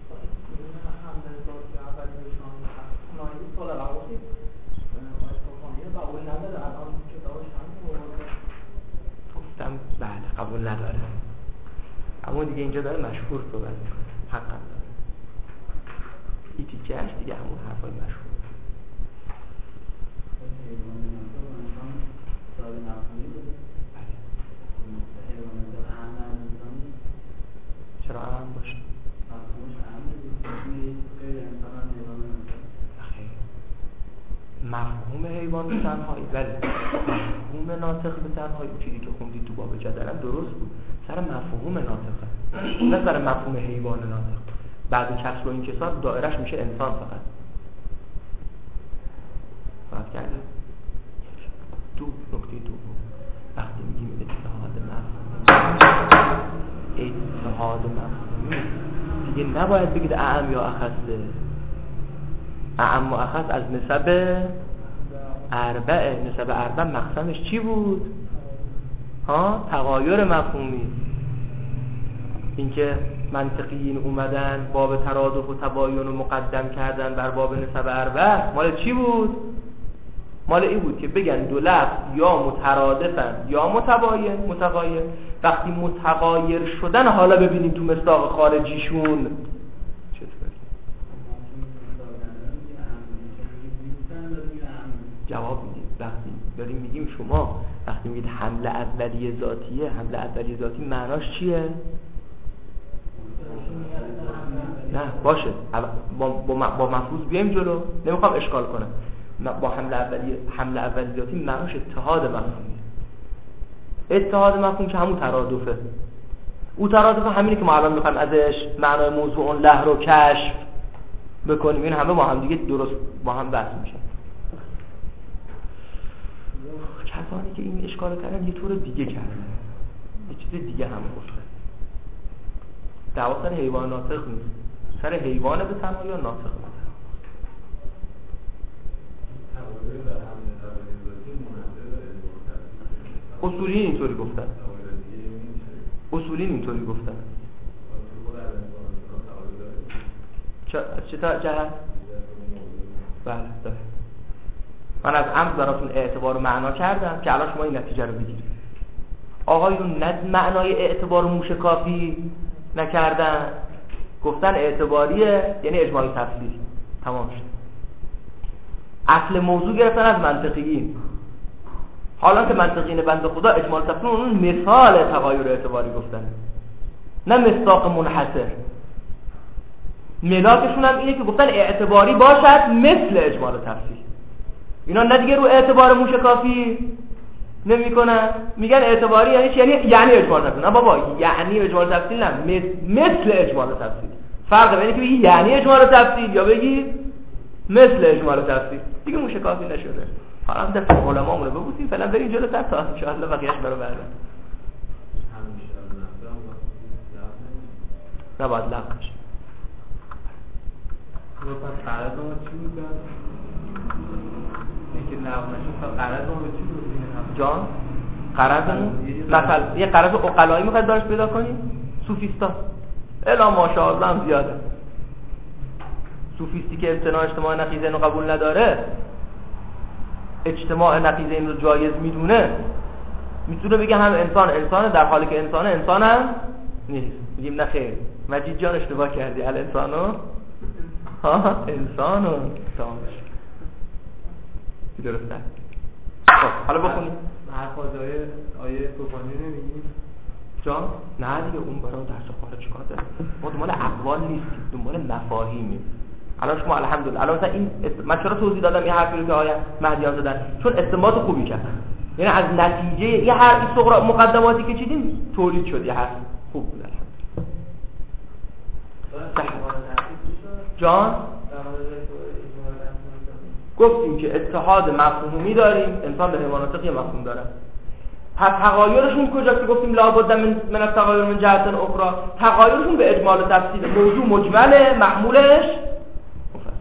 گفتم بله قبول نداره، اما دیگه اینجا داره مشهور صحبت میکنه، حقا داره این تیکهش دیگه همون حرفای مشهور. چرا اهم باشه؟ مفهوم حیوان به تنهایی، ولی مفهوم ناطق به تنهایی اون چیزی که خوندید تو باب جدل هم درست بود، سر مفهوم ناطقه نه سر مفهوم حیوان ناطق. بعد کسر و انکسار دایرش میشه انسان فقط. فقط کردیم دو نکته دوم وقتی میگیم اتحاد مفهومی اتحاد مفهومی دیگه نباید بگید اعم یا اخصه. اعم و اخص از نسب اربعه. نسب اربع مقسمش چی بود؟ ها تغایر مفهومی. اینکه منطقیین اومدن باب ترادف و تباین رو مقدم کردن بر باب نسب اربع مال چی بود؟ مال این بود که بگن دو لفظ یا مترادفن یا متباین متغایر. وقتی متغایر شدن حالا ببینیم تو مصداق خارجیشون چطوری. جواب میدیم وقتی داریم میگیم شما وقتی میگید حمله اولیه ذاتیه، حمله اولیه ذاتی معناش چیه؟ نه باشه با با با مفروض بیایم جلو، نمیخوام اشکال کنم. با حمله اولیه حمله اولیه ذاتی معناش اتحاد مفهومیه. اتحاد مفهوم که همون ترادفه. او ترادف همینه که ما الان میخوایم ازش معنای موضوع اون له رو کشف بکنیم. این همه با هم دیگه درست با هم بحث میشه. کسانی که این اشکال کردن یه طور دیگه کردن، یه چیز دیگه هم گفتن. دعوا سر حیوان ناطق نیست، سر حیوان به تنها یا ناطق به تنها. اصولین اینطوری گفتن، اصولین اینطوری گفتن. چه چه تا جهت؟ بله داره. من از عمد براتون اعتبار معنا کردم که الان شما این نتیجه رو بگیرید. آقایون ند معنای اعتبار موشکافی نکردن، گفتن اعتباریه یعنی اجمالی تفصیل. تمام شد. اصل موضوع گرفتن از منطقیین. حالا که منطقیین بنده خدا اجمال تفصیل اون مثال تغایر اعتباری گفتن، نه مصداق منحصر. ملاکشون هم اینه که گفتن اعتباری باشد مثل اجمال تفصیل. اینا نه دیگه رو اعتبار موشکافی نمی کنن، میگن اعتباری یعنی چی؟ یعنی یعنی اجمال تفصیل. نه بابا یعنی اجمال تفصیل نه، مثل اجمال تفصیل. فرق بینه که بگی یعنی اجمال تفصیل یا بگی مثل اجمال تفصیل دیگه موشکافی نشده. حالا دست علمامون رو ببوسیم فعلا بریم جلو تا تا ان شاء الله بقیه‌اش برو بعدا. نه باید لقش رو پس قرض ما چی بود؟ اینکه لغو نشه تا قرض ما چی بود؟ جان قرضمون مثلا یه قرض عقلایی میخواد داشت پیدا کنیم. صوفیستا الا ماشاءالله هم زیاده. صوفیستی که امتناع اجتماع نقیضه اینو قبول نداره، اجتماع نقیضه این رو جایز میدونه، میتونه بگه هم انسان انسانه در حالی که انسان انسان هم نیست. میگیم نه خیر مجید جان اشتباه کردی، ال انسانو ها انسانو تمامش درسته. خب حالا بخونیم حرف آیه آیه توفانی نمیگیم جان؟ نه دیگه اون برای درس خارج چیکار داره؟ ما دنبال اقوال نیستیم، دنبال مفاهیمیم. الان شما الحمدلله الان مثلا این است... من چرا توضیح دادم این حرفی رو که آیا مهدیان زدن؟ چون استنباط خوبی کردن. یعنی از نتیجه یه حرفی صغرا مقدماتی که چیدیم تولید شد یه حرف خوب بود الحمدلله. جان گفتیم که اتحاد مفهومی داریم، انسان به حیوانات یه مفهوم داره. پس تغایرشون کجاست که گفتیم لابد من من التغایر من جهت اخرى؟ تغایرشون به اجمال تفصیل، موضوع مجمله محمولش مفصل.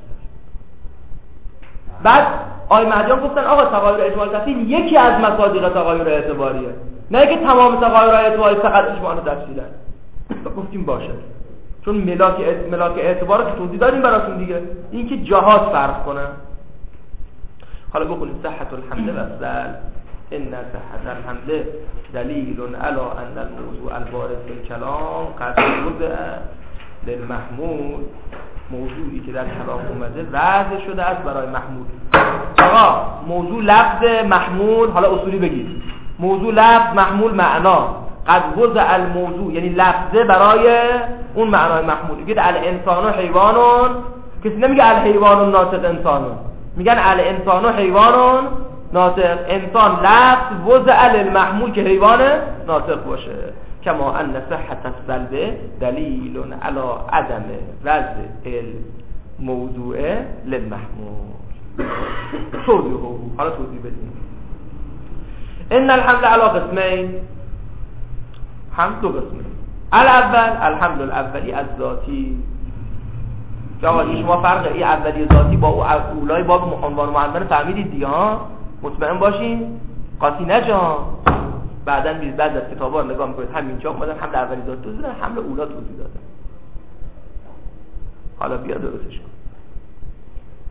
بعد آی مهدیان گفتن آقا تغایر اجمال تفصیل یکی از مصادیق تغایر اعتباریه، نه که تمام تغایر اعتباری فقط اجمال تفصیله. گفتیم باشه، چون ملاک ملاک اعتبار که توضیح دادیم براتون دیگه، این که جهات فرق کنه. حالا بخونیم صحت الحمد و السل. ان صحت الحمد دلیل علی ان الموضوع الوارد فی الکلام قد وضع للمحمول. موضوعی که در کلام اومده وضع شده است برای محمول. آقا موضوع لفظ محمول، حالا اصولی بگید موضوع لفظ محمول معنا، قد وضع الموضوع یعنی لفظه برای اون معنای محمول. میگه الانسان و حیوانون، کسی نمیگه الحیوان ناطق انسانون، میگن الانسان و حیوانون ناطق. انسان لفظ وضع للمحمول که حیوان ناطق باشه. کما ان صحت السلب دلیل علی عدم وضع الموضوع للمحمول. توضیح حالا توضیح بدیم. ان الحمل علی قسمین، حمد دو قسمه. الاول الحمد الاولی از ذاتی. جواب شما فرق ای اولی ذاتی با او اولای باب عنوان معنون فهمیدید دیگه ها؟ مطمئن باشین قاطی نجا. بعدن بیز بعد از کتابا رو نگاه میکنید همینجا اومدن حمل اولی ذاتی توضیح دادن، حمل اولا توضیح دادن. حالا بیا درستش کن.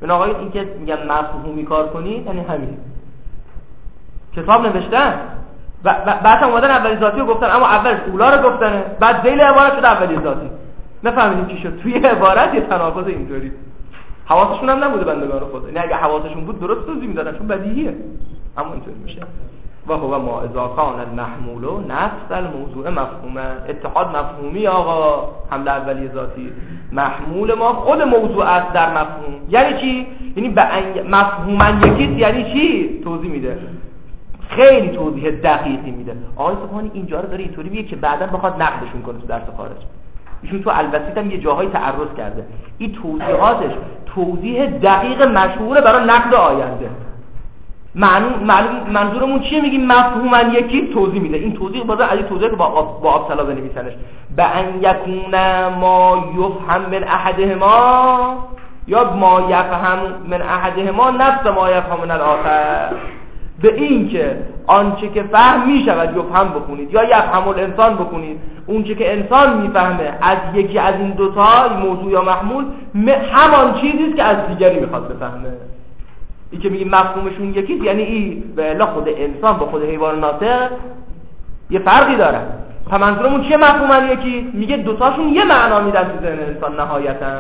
این آقای این که میگن مفهومی کار کنید یعنی همین کتاب نوشتن و بعد اومدن اولی ذاتی رو گفتن، اما اولش اولا رو گفتن، بعد ذیل عبارت شد اولی ذاتی. نفهمیدیم چی شد توی عبارت یه تناقض اینطوری. حواسشون هم نبوده بندگان خدا، یعنی اگه حواسشون بود درست توضیح میدادن چون بدیهیه، اما اینطوری میشه. و هو ما اذا کان المحمول نفس الموضوع مفهوما. اتحاد مفهومی آقا حمل اولی ذاتی، محمول ما خود موضوع است در مفهوم. یعنی چی؟ یعنی به مفهوما یکیست. یعنی چی؟ توضیح میده، خیلی توضیح دقیقی میده. آقای سبحانی اینجا رو داره اینطوری میگه که بعداً بخواد نقدشون کنه تو درس خارج. ایشون تو الوسیط هم یه جاهای تعرض کرده. این توضیحاتش توضیح دقیق مشهوره برای نقد آینده. معلوم معلوم منظورمون چیه؟ میگیم مفهوما یکی توضیح میده. این توضیح بازم علی توضیح که با آب با آب سلا بنویسنش به ان یکون ما یفهم من احدهما یا ما یفهم من احدهما نفس ما یفهم من الاخر. به این که آنچه که فهم میشود یفهم بکنید یا یفهم الانسان بکنید، اونچه که انسان میفهمه از یکی از این دوتا موضوع یا محمول همان چیزی است که از دیگری میخواد بفهمه. این که میگیم مفهومشون یکیست یعنی این به اصطلاح خود انسان با خود حیوان ناطق یه فرقی داره. پس منظورمون چیه مفهومن یکی؟ میگه دوتاشون یه معنا میدن تو ذهن انسان نهایتا،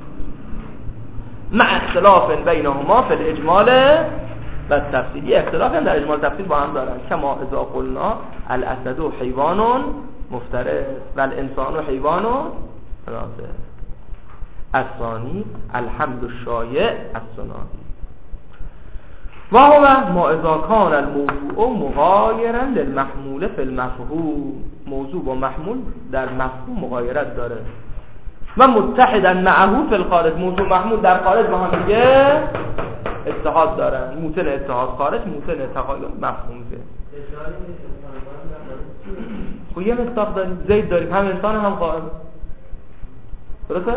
مع اختلاف بینهما فی الاجمال و تفصیل. یه اختلاف هم در اجمال تفصیل با هم دارن. کما اذا قلنا الاسد حیوان مفترس و الانسان حیوان ناطق. الثانی الحمد الشایع السنانی. و هو ما اذا کان الموضوع مغایرا للمحمول فی المفهوم. موضوع با محمول در مفهوم مغایرت داره. و متحدا معه فی الخارج. موضوع محمول در خارج با هم دیگه اتحاد دارن. موتن اتحاد خارج، موتن تغایر مفهوم ده. خب یه مصداق داریم، زید داریم، هم انسان هم قائم. درسته؟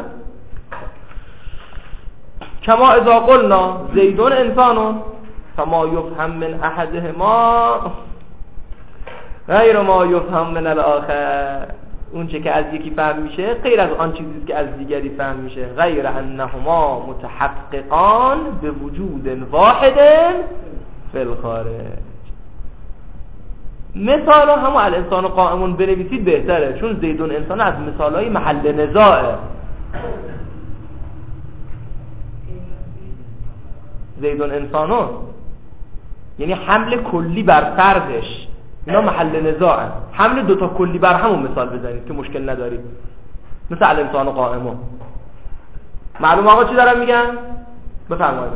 کما اذا قلنا زیدون انسانون فما یفهم من احدهما غیر ما یفهم من الاخر. اون چه که از یکی فهم میشه غیر از آن چیزی که از دیگری فهم میشه. غیر انهما متحققان به وجود واحد فی الخارج. مثال همون الانسان قائمون بنویسید بهتره، چون زیدون انسان از مثالهای محل نزاعه. زیدون انسانون یعنی حمل کلی بر فردش، اینا محل نزاعه. حمل دوتا کلی بر همون مثال بزنید که مشکل ندارید، مثل الانسان قائمون. معلوم آقا چی دارم میگن؟ بفرمایید.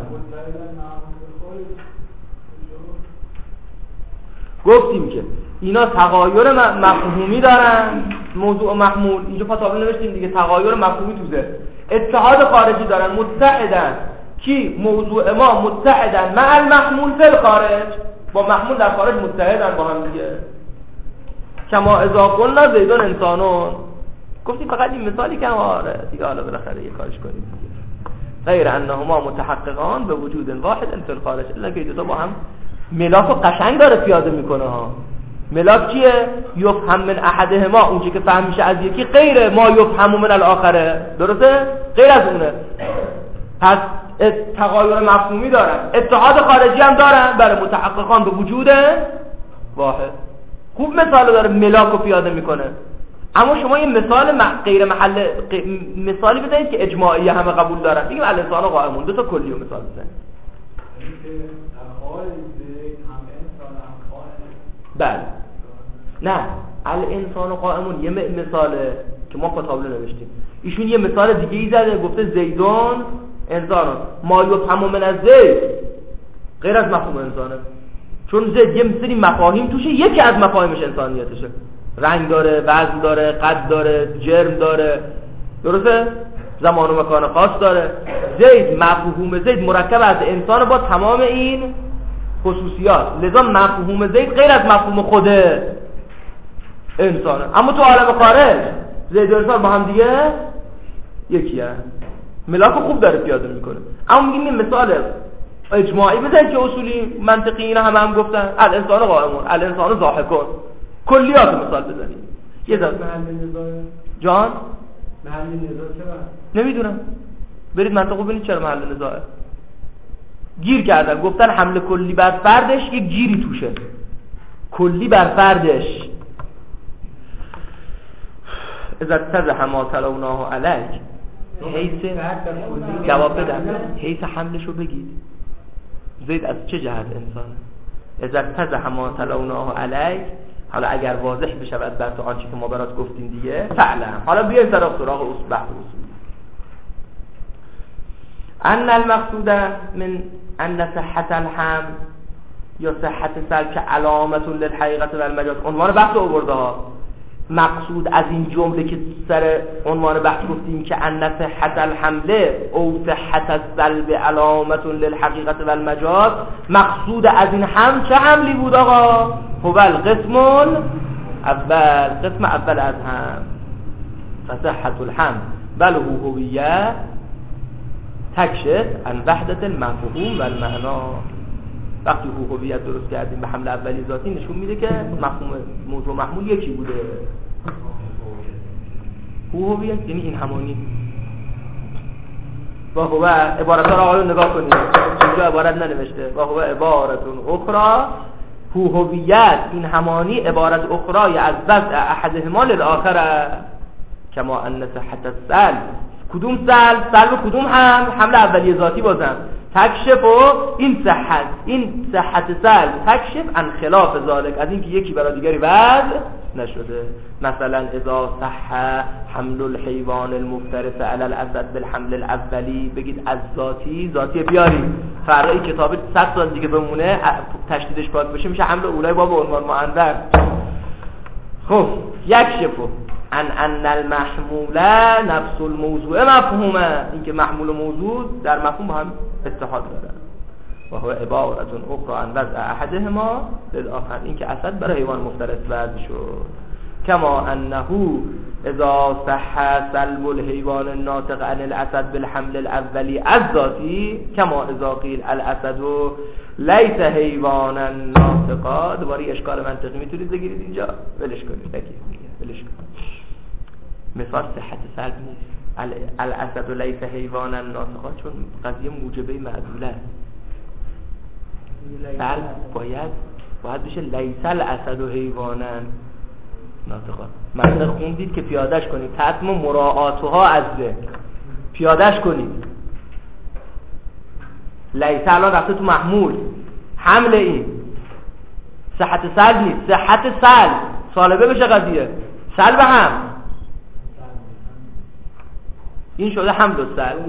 گفتیم که اینا تغایر مفهومی دارن، موضوع محمول. اینجا پاتابل نوشتیم دیگه، تغایر مفهومی تو ذهن. اتحاد خارجی دارن، متحدن. کی؟ موضوع ما متحدن مع المحمول فی الخارج. با محمول در خارج متحدن با هم دیگه. کما اذا قلنا زیدون انسانون. گفتیم فقط این مثالی که آره دیگه، حالا بالاخره یه کارش کنیم دیگه. غیر انهما متحققان به وجود واحد فی الخارج. الا که دو با هم ملاک و قشنگ داره پیاده میکنه ها. ملاک چیه؟ یفهم من احدهما، اونچه که فهم میشه از یکی، غیر ما یفهم من الاخره. درسته؟ غیر از اونه. پس تغایر مفهومی دارن، اتحاد خارجی هم دارن. برای متحققان به وجود واحد. خوب مثال داره، ملاک رو پیاده میکنه. اما شما یه مثال غیر محل مثالی بزنید که اجماعی همه قبول دارن. بگیم الانسان قائمون، دو تا کلی رو مثال بزنید. بله نه، الانسان قائمون یه مثاله که ما پاتابلو نوشتیم. ایشون یه مثال دیگه ای زده، گفته زیدون انسانون. ما یفهم من از زید غیر از مفهوم انسانه، چون زید یه سری مفاهیم توشه، یکی از مفاهیمش انسانیتشه. رنگ داره، وزن داره، قد داره، جرم داره، درسته؟ زمان و مکان خاص داره. زید، مفهوم زید مرکب از انسان با تمام این خصوصیات، لذا مفهوم زید غیر از مفهوم خود انسانه. اما تو عالم خارج زید و انسان با هم دیگه یکی هست. ملاک خوب داره پیاده میکنه. اما میگیم این مثال اجماعی بزنید که اصولی منطقی اینا همه هم گفتن الانسان قائمون، الانسان ضاحکون، کلیات مثال بزنید. یه ذره محل نزاع جان محل نزاع چرا؟ نمیدونم، برید منطقو ببینید چرا محل نزاعه. گیر کردن گفتن حمله کلی بر فردش یک گیری توشه، کلی بر فردش. اذا تزح ما تلوناه علیک، حیث جواب بدم، حیث حملشو بگید. زید از چه جهت انسانه؟ اذا تزح ما تلوناه علیک، حالا اگر واضح بشود بر تو آنچه که ما برات گفتیم دیگه فعلا. حالا بیاید سراغ سراغ اصول بحث اصول. ان المقصود من ان صحت الحمل یا صحت سلب که علامت للحقیقت و المجاز، عنوان بحث آورده ها. مقصود از این جمله که سر عنوان بحث گفتیم که ان صحت الحمل او صحت السلب علامت للحقیقت و المجاز، مقصود از این هم چه حملی بود آقا؟ هو القسم اول، قسم اول از هم. فصحت الحمل بل هو هویه تکشف عن وحدت المفهوم و المعنا. وقتی هویت درست کردیم به حمل اولی ذاتی نشون میده که مفهوم موضوع محمول یکی بوده. هویت یعنی این همانی. و هو عبارت ها را آقایون نگاه کنید، اینجا عبارت ننوشته. و هو عبارت اخرى، هویت این همانی عبارت اخرى از وضع احدهما للآخر، کما ان صحت السلب. کدوم سلب؟ سلب کدوم حمل؟ حمل اولیه ذاتی بازم. تکشف و این صحت، این صحت سلب تکشف عن خلاف ذالک، از اینکه یکی برای دیگری وضع نشده. مثلا اذا صح حمل الحیوان المفترس علی الاسد بالحمل الاولی، بگید از ذاتی، ذاتی بیاری فرعی کتاب صد سال دیگه بمونه تشدیدش پاک بشه میشه حمل اولای باب عنوان مؤنث. خب یکشفو ان ان المحمول نفس الموضوع مفهومه، اینکه محمول و موضوع در مفهوم با هم اتحاد دارن. و هو عبارت اخرى عن وضع احدهما للآخر، اینکه اسد برای حیوان مفترس وضع شد. کما انه اذا صح سلب الحیوان الناطق عن الاسد بالحمل الاولی از ذاتی، کما اذا قیل الاسد لیس حیوانا ناطقا. دوباره اشکال منطقی میتونید بگیرید اینجا، ولش کنید بگید ولش کنید. مثال صحت سلب نیست. الاسد لیس حیوانا ناطقا چون قضیه موجبه معدوله است. سلب باید باید بشه لیس الاسد حیوانا ناطقا. مثلا خوندید که پیادهش کنید، تطم مراعاتها از ذکر پیادهش کنید. لیس الان رفته تو محمول حمل، این صحت سلب نیست. صحت سلب سالبه بشه قضیه، سلب هم این شده حمل و سلب.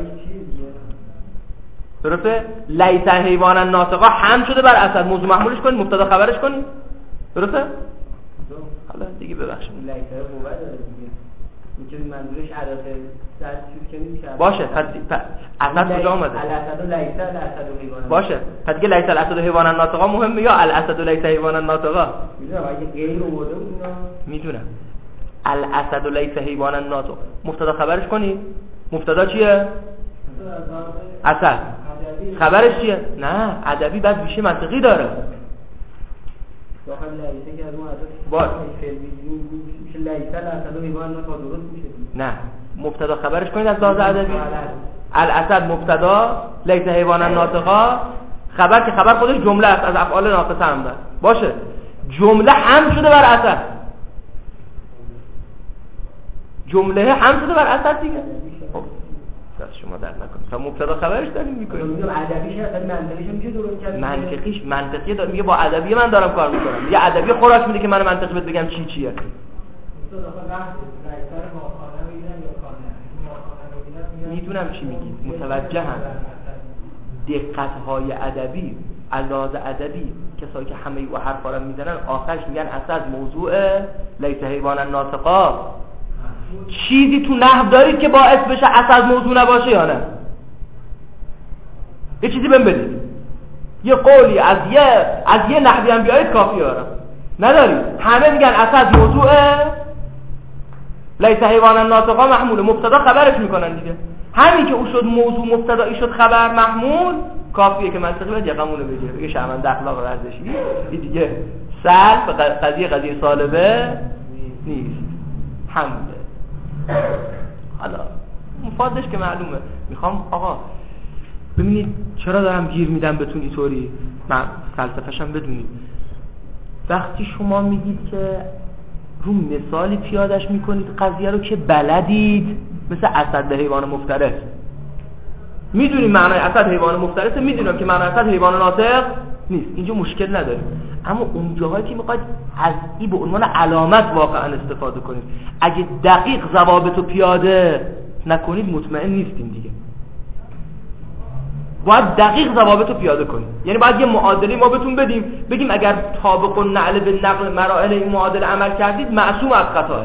درسته؟ لیس حیوانا ناطقا هم شده بر اسد، موضوع محمولش کنید، مبتدا خبرش کنید. درسته؟ حالا دیگه ببخشید لیس هو داره دیگه، اینکه منظورش علاقه در چیز کنید که باشه. پس اسد کجا اومده؟ الاسد لیس الاسد حیوانا باشه. پس دیگه لیس الاسد حیوانا ناطقا مهمه یا الاسد لیس حیوانا ناطقا؟ میدونم اگه غیر آورده بود میدونم. الاسد لیس حیوانا ناطق مبتدا خبرش کنید. مبتدا چیه؟ اسد. خبرش چیه؟ نه ادبی بعد ویژه منطقی داره. داخل لیسه که از اون عدد باشه میشه لیسه الاسد حیوانا ناطق درست میشه. نه مبتدا خبرش کنید از لحاظ ادبی. الاسد مبتدا، لیس حیوانا ناطقا خبر، که خبر خودش جمله است از افعال ناقصه هم داره. باشه جمله هم شده بر اسد، جمله هم شده بر اسد دیگه. خب دست شما در نکنید تا مبتدا خبرش داریم میکنیم. میگم ادبیش اصلا منطقیش میشه درست کرد. منطقیش منطقی داره، میگه با ادبی من دارم کار میکنم. میگه ادبی خوراک میده که من منطقی بهت بگم چی چیه. میدونم چی میگی، متوجهم. دقت های ادبی، علاوه ادبی، کسایی که همه و حرفا رو میزنن آخرش میگن اسد موضوع لیس حیوانا ناطقا. چیزی تو نحو دارید که باعث بشه اسد موضوع نباشه یا نه؟ یه چیزی بهم بدید، یه قولی از یه از یه نحوی هم بیارید کافیه. آره ندارید، همه میگن اسد موضوع لیس حیوانا ناطقا محمول، مبتدا خبرش میکنن دیگه. همین که او شد موضوع مبتدا، ای شد خبر محمول، کافیه که منطقی باید یقمونه بگیره بگه شرمنده اخلاق ورزشی دیگه. سلب قضیه قضیه سالبه نیست، حمله. حالا مفادش که معلومه. میخوام آقا ببینید چرا دارم گیر میدم بهتون اینطوری، من فلسفه‌ش هم بدونید. وقتی شما میگید که رو مثالی پیادش میکنید قضیه رو که بلدید، مثل اسد به حیوان مفترس، میدونیم معنای اسد حیوان مفترسه، میدونم که معنای اسد حیوان ناطق نیست، اینجا مشکل نداریم. اما اون جاهایی که میخواید از این به عنوان علامت واقعا استفاده کنید، اگه دقیق ضوابط رو پیاده نکنید مطمئن نیستیم دیگه. باید دقیق ضوابط رو پیاده کنیم، یعنی باید یه معادله ما بهتون بدیم، بگیم اگر طابق و نعل به نقل مراحل این معادله عمل کردید معصوم از خطاه.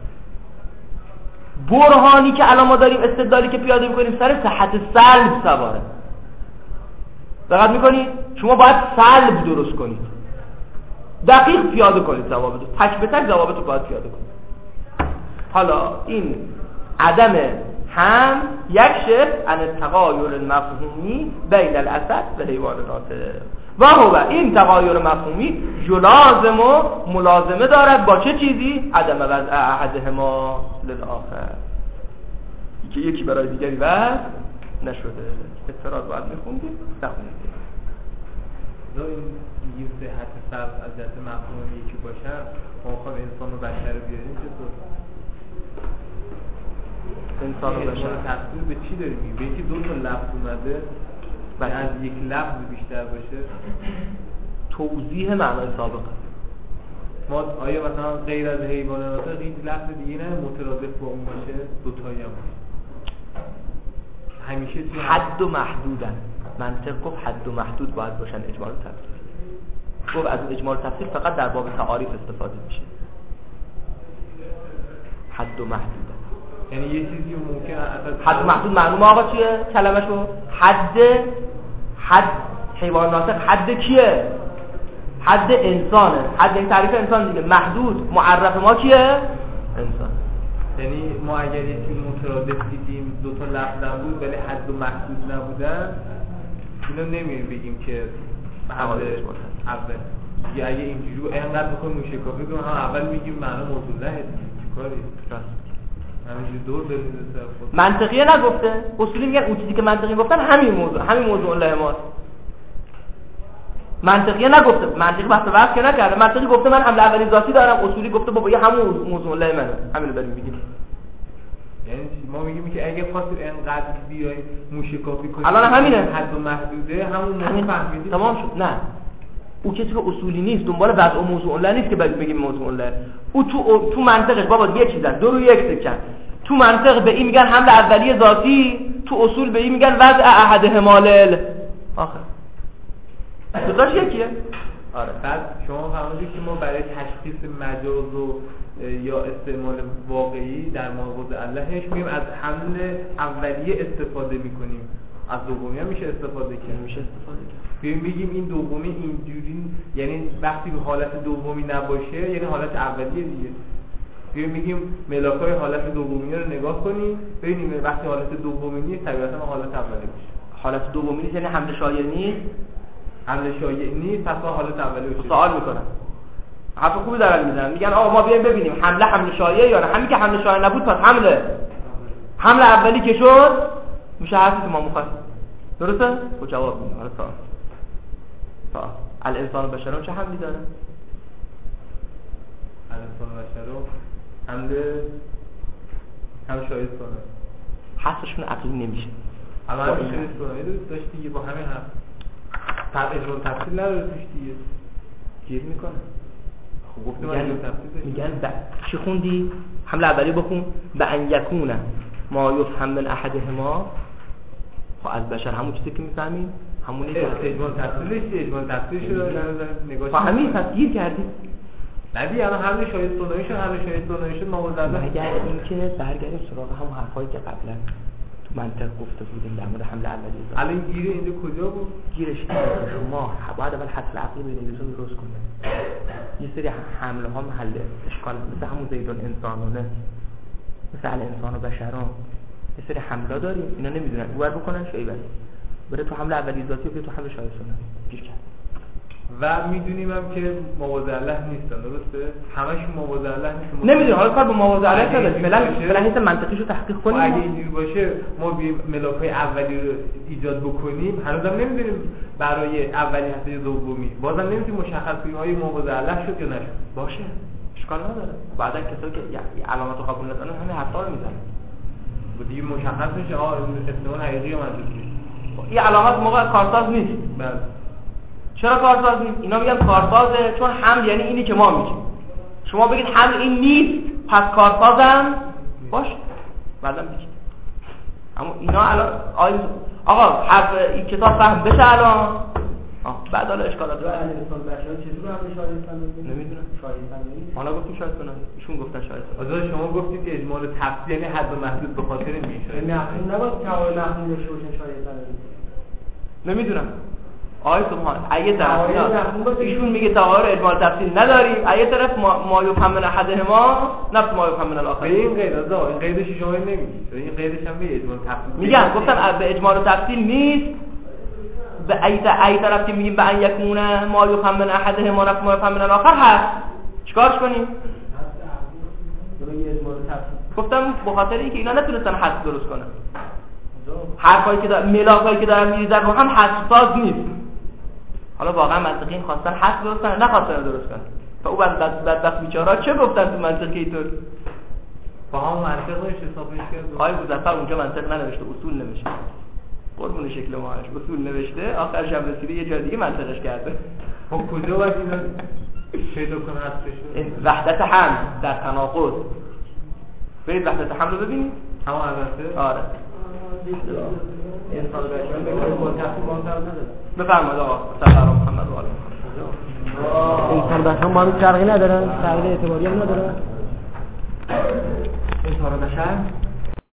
برهانی که الان ما داریم، استدلالی که پیاده میکنیم سر صحت سلب سواره. دقت میکنید؟ شما باید سلب درست کنید، دقیق پیاده کنید ضوابط رو، تک به تک ضوابط رو باید پیاده کنید. حالا این عدم هم یک شکل ان تغایر المفهومی بین الاسد و حیوان ناطق و هو این تغایر مفهومی جلازم و ملازمه دارد با چه چیزی؟ عدم وضع احدهما للآخر، که یکی برای دیگری وضع نشده. افتراض باید میخوندیم نخوندیم. دو این میگیم صحت سلب از جهت مفهومی یکی باشه، ما خواهد انسان و بشر رو بیاریم چطور؟ انسان و بشر تفسیر به چی داریم میگیم؟ به یکی دو تا لفظ اومده و از یک لفظ بیشتر باشه توضیح معنای سابق. ما آیا مثلا غیر از حیوان ناطق هیچ لفظ دیگه نه مترادف با اون باشه؟ دو تایی هم همیشه توی حد و محدودن. منطق گفت حد و محدود باید باشن اجمال و تفسیر. گفت از اجمال و تفسیر فقط در باب تعاریف استفاده میشه. حد و محدودن یعنی یه چیزی ممکن است حد و محدود معلومه آقا چیه؟ کلمه‌شو حد حد حیوان ناطق حد کیه؟ حد انسانه. حد این تعریف انسان دیگه. محدود معرف ما کیه؟ انسان. یعنی ما اگر یه چیز مترادف دیدیم دو تا لفظ نبود ولی حد و محدود نبودن، اینو نمی‌ریم بگیم که حد اول یا اگه اینجوری اینقدر بخوایم موشکافی کنیم هم اول میگیم معنا موضوع نه چیکاری راست همینجوری دور داریم خود منطقیه نگفته. اصولی میگن اون چیزی که منطقی گفتن همین موضوع همین موضوع الله ماست. منطقیه نگفته، منطقی بحث وقت که نکرده. منطقی گفته من حمله اولی ذاتی دارم، اصولی گفته بابا یه همون موضوع الله منه. همینو داریم میگیم. یعنی ما میگیم که اگه خاطر اینقدر بیایم موشکافی کنیم الان همینه حد و محدوده همون موضوع فهمیدیم تمام شد. نه او کسی که اصولی نیست دنبال وضع و موضوع الله نیست که بگیم موضوع الله. او تو تو منطقش بابا یک چیزن دو رو یک سکن. تو منطق به این میگن حمل اولیه ذاتی، تو اصول به این میگن وضع احدهما لل آخر. دوتاش یکیه. آره. بعد شما فهمیدید که ما برای تشخیص مجاز و یا استعمال واقعی در مواضع اللهش میگیم از حمل اولیه استفاده میکنیم، از دومی هم میشه استفاده کرد. میشه استفاده کرد. ببین بگیم این دومی اینجوری، یعنی وقتی حالت دومی نباشه یعنی حالت اولیه دیگه. ببین میگیم ملاکای حالت دومی رو نگاه کنیم ببینیم وقتی حالت دومی نیست طبیعتا حالت اولیه میشه. حالت دومی نیست یعنی حمل شایع نیست. حمل شایع نیست پس حالت اولیه میشه. سوال میکنن. حرف خوبی دارن میزنن، میگن آقا ما بیایم ببینیم حمله حمل شایع یا نه. همین که حمل شایع نبود پس حمله حمل اولی که شد میشه حرفی که ما می‌خواستیم. درسته؟ خب جواب میدم. حالا سوال سوال الانسان و بشر چه حملی داره؟ الانسان و بشر حمل هم شایع کنه. حسشون عقلی نمیشه. الان همین شایع کنه دوست داشت دیگه با همین حرف طبعا اجمال تفصیل نداره توش دیگه گیر میکنه. خب گفتم میگن میگن ب... چی خوندی؟ حمله اولی بخون به ان یکونه ما یفهم من احدهما. خب از بشر همون چیزی که میفهمیم همونی که اجمال تفصیلش اجمال تفصیلش رو نگاه کنیم. همین تفسیر کردی. نه دیگه الان حمل شایع ثنایی حمل شایع ثنایی مورد الله. اگر اینکه برگردیم سراغ همون حرفایی که قبلا تو منطق گفته بودیم در مورد حمله اولیه. الان گیره اینجا کجا بود؟ گیرش شما باید اول حد عقلی ببینید رو درست کنید. یه سری حمله ها محل اشکال مثل همون زیدون انسانونه، مثل الانسان و بشران یه سری حمله داریم اینا نمیدونن اول بکنن شایع بره بره تو حمله اولیه ذاتی و بره تو حمله شایع ثنایی گیر کرد. و میدونیم هم که موازله نیستن، درسته؟ همشون موازله نیستن. نمیدونم حالا کار به موازله نداره، فعلا فعلا حس منطقیشو تحقیق کنیم. اگه اینجوری باشه ما بیم ملاک‌های اولی رو ایجاد بکنیم، هنوزم نمیدونیم برای اولی هسته دومی، بازم نمیدونیم مشخص کنیم آیا موازله شد یا نشد. باشه اشکال نداره. بعدا کسایی که علامت رو قبول ندارن همین حرفا رو میزنن. و دیگه مشخص میشه آ احتمال حقیقی یا منطقی. این علامت موقع کارساز نیست. بله. چرا کارساز نیست؟ اینا میگن کارسازه چون حمل یعنی اینی که ما میگیم. شما بگید حمل این نیست پس کارسازم باشه. بعدم بگید. اما اینا الان آقا حرف این کتاب فهم بشه الان. آه بعد حالا اشکالات رو علی رسول بشار چطور هم شایستن میگه؟ نمیدونم. شایستن نیست. حالا گفتیم شایستن نیست. ایشون گفتن شایستن. آزاد شما گفتید که اجمال تفصیل یعنی حد و محدود به خاطر میشه. مفهوم نباید کمال مفهوم داشته باشن شایستن نیست. نمیدونم. آیه سبحان اگه طرف ایشون میگه تغییر اجمال تفصیل نداریم، اگه طرف ما یفهم من احدهما نفس ما یفهم من الاخر. به این قید آزاد این قیدش شما نمیگید. این قیدش هم به اجمال تفصیل میگن گفتن به اجمال تفصیل نیست. به ای ای طرف که میگیم به ان یکونه ما یفهم من احدهما نفس ما یفهم من الاخر هست. چیکارش کنیم؟ گفتم به خاطر اینکه اینا نتونستن حد درست کنن. حرفایی که دارن ملاکایی که دارن میریزن رو هم حساس نیست. حالا واقعا منطقی خواستن حد درست کنن نخواستن درست کنن. و او بعد بعد بدبخت بیچاره‌ها چه گفتن تو منطقی اینطور؟ با هم منطق روش حسابش کرد. آقای مظفر اونجا منطق ننوشته اصول نوشته. قربون شکل ماهش اصول نوشته آخر شب رسیده یه جای دیگه منطقش کرده. خب کجا باید اینا پیدا کنه هستش؟ وحدت حمل در تناقض. برید وحدت حمل رو ببینید. همون البته آره. انسان بشر به با تفصیل منتر نداره. بفرمایید آقا صلی الله محمد و آله. انسان بشر با هم فرقی ندارن، فرقی اعتباری هم ندارن. انسان بشر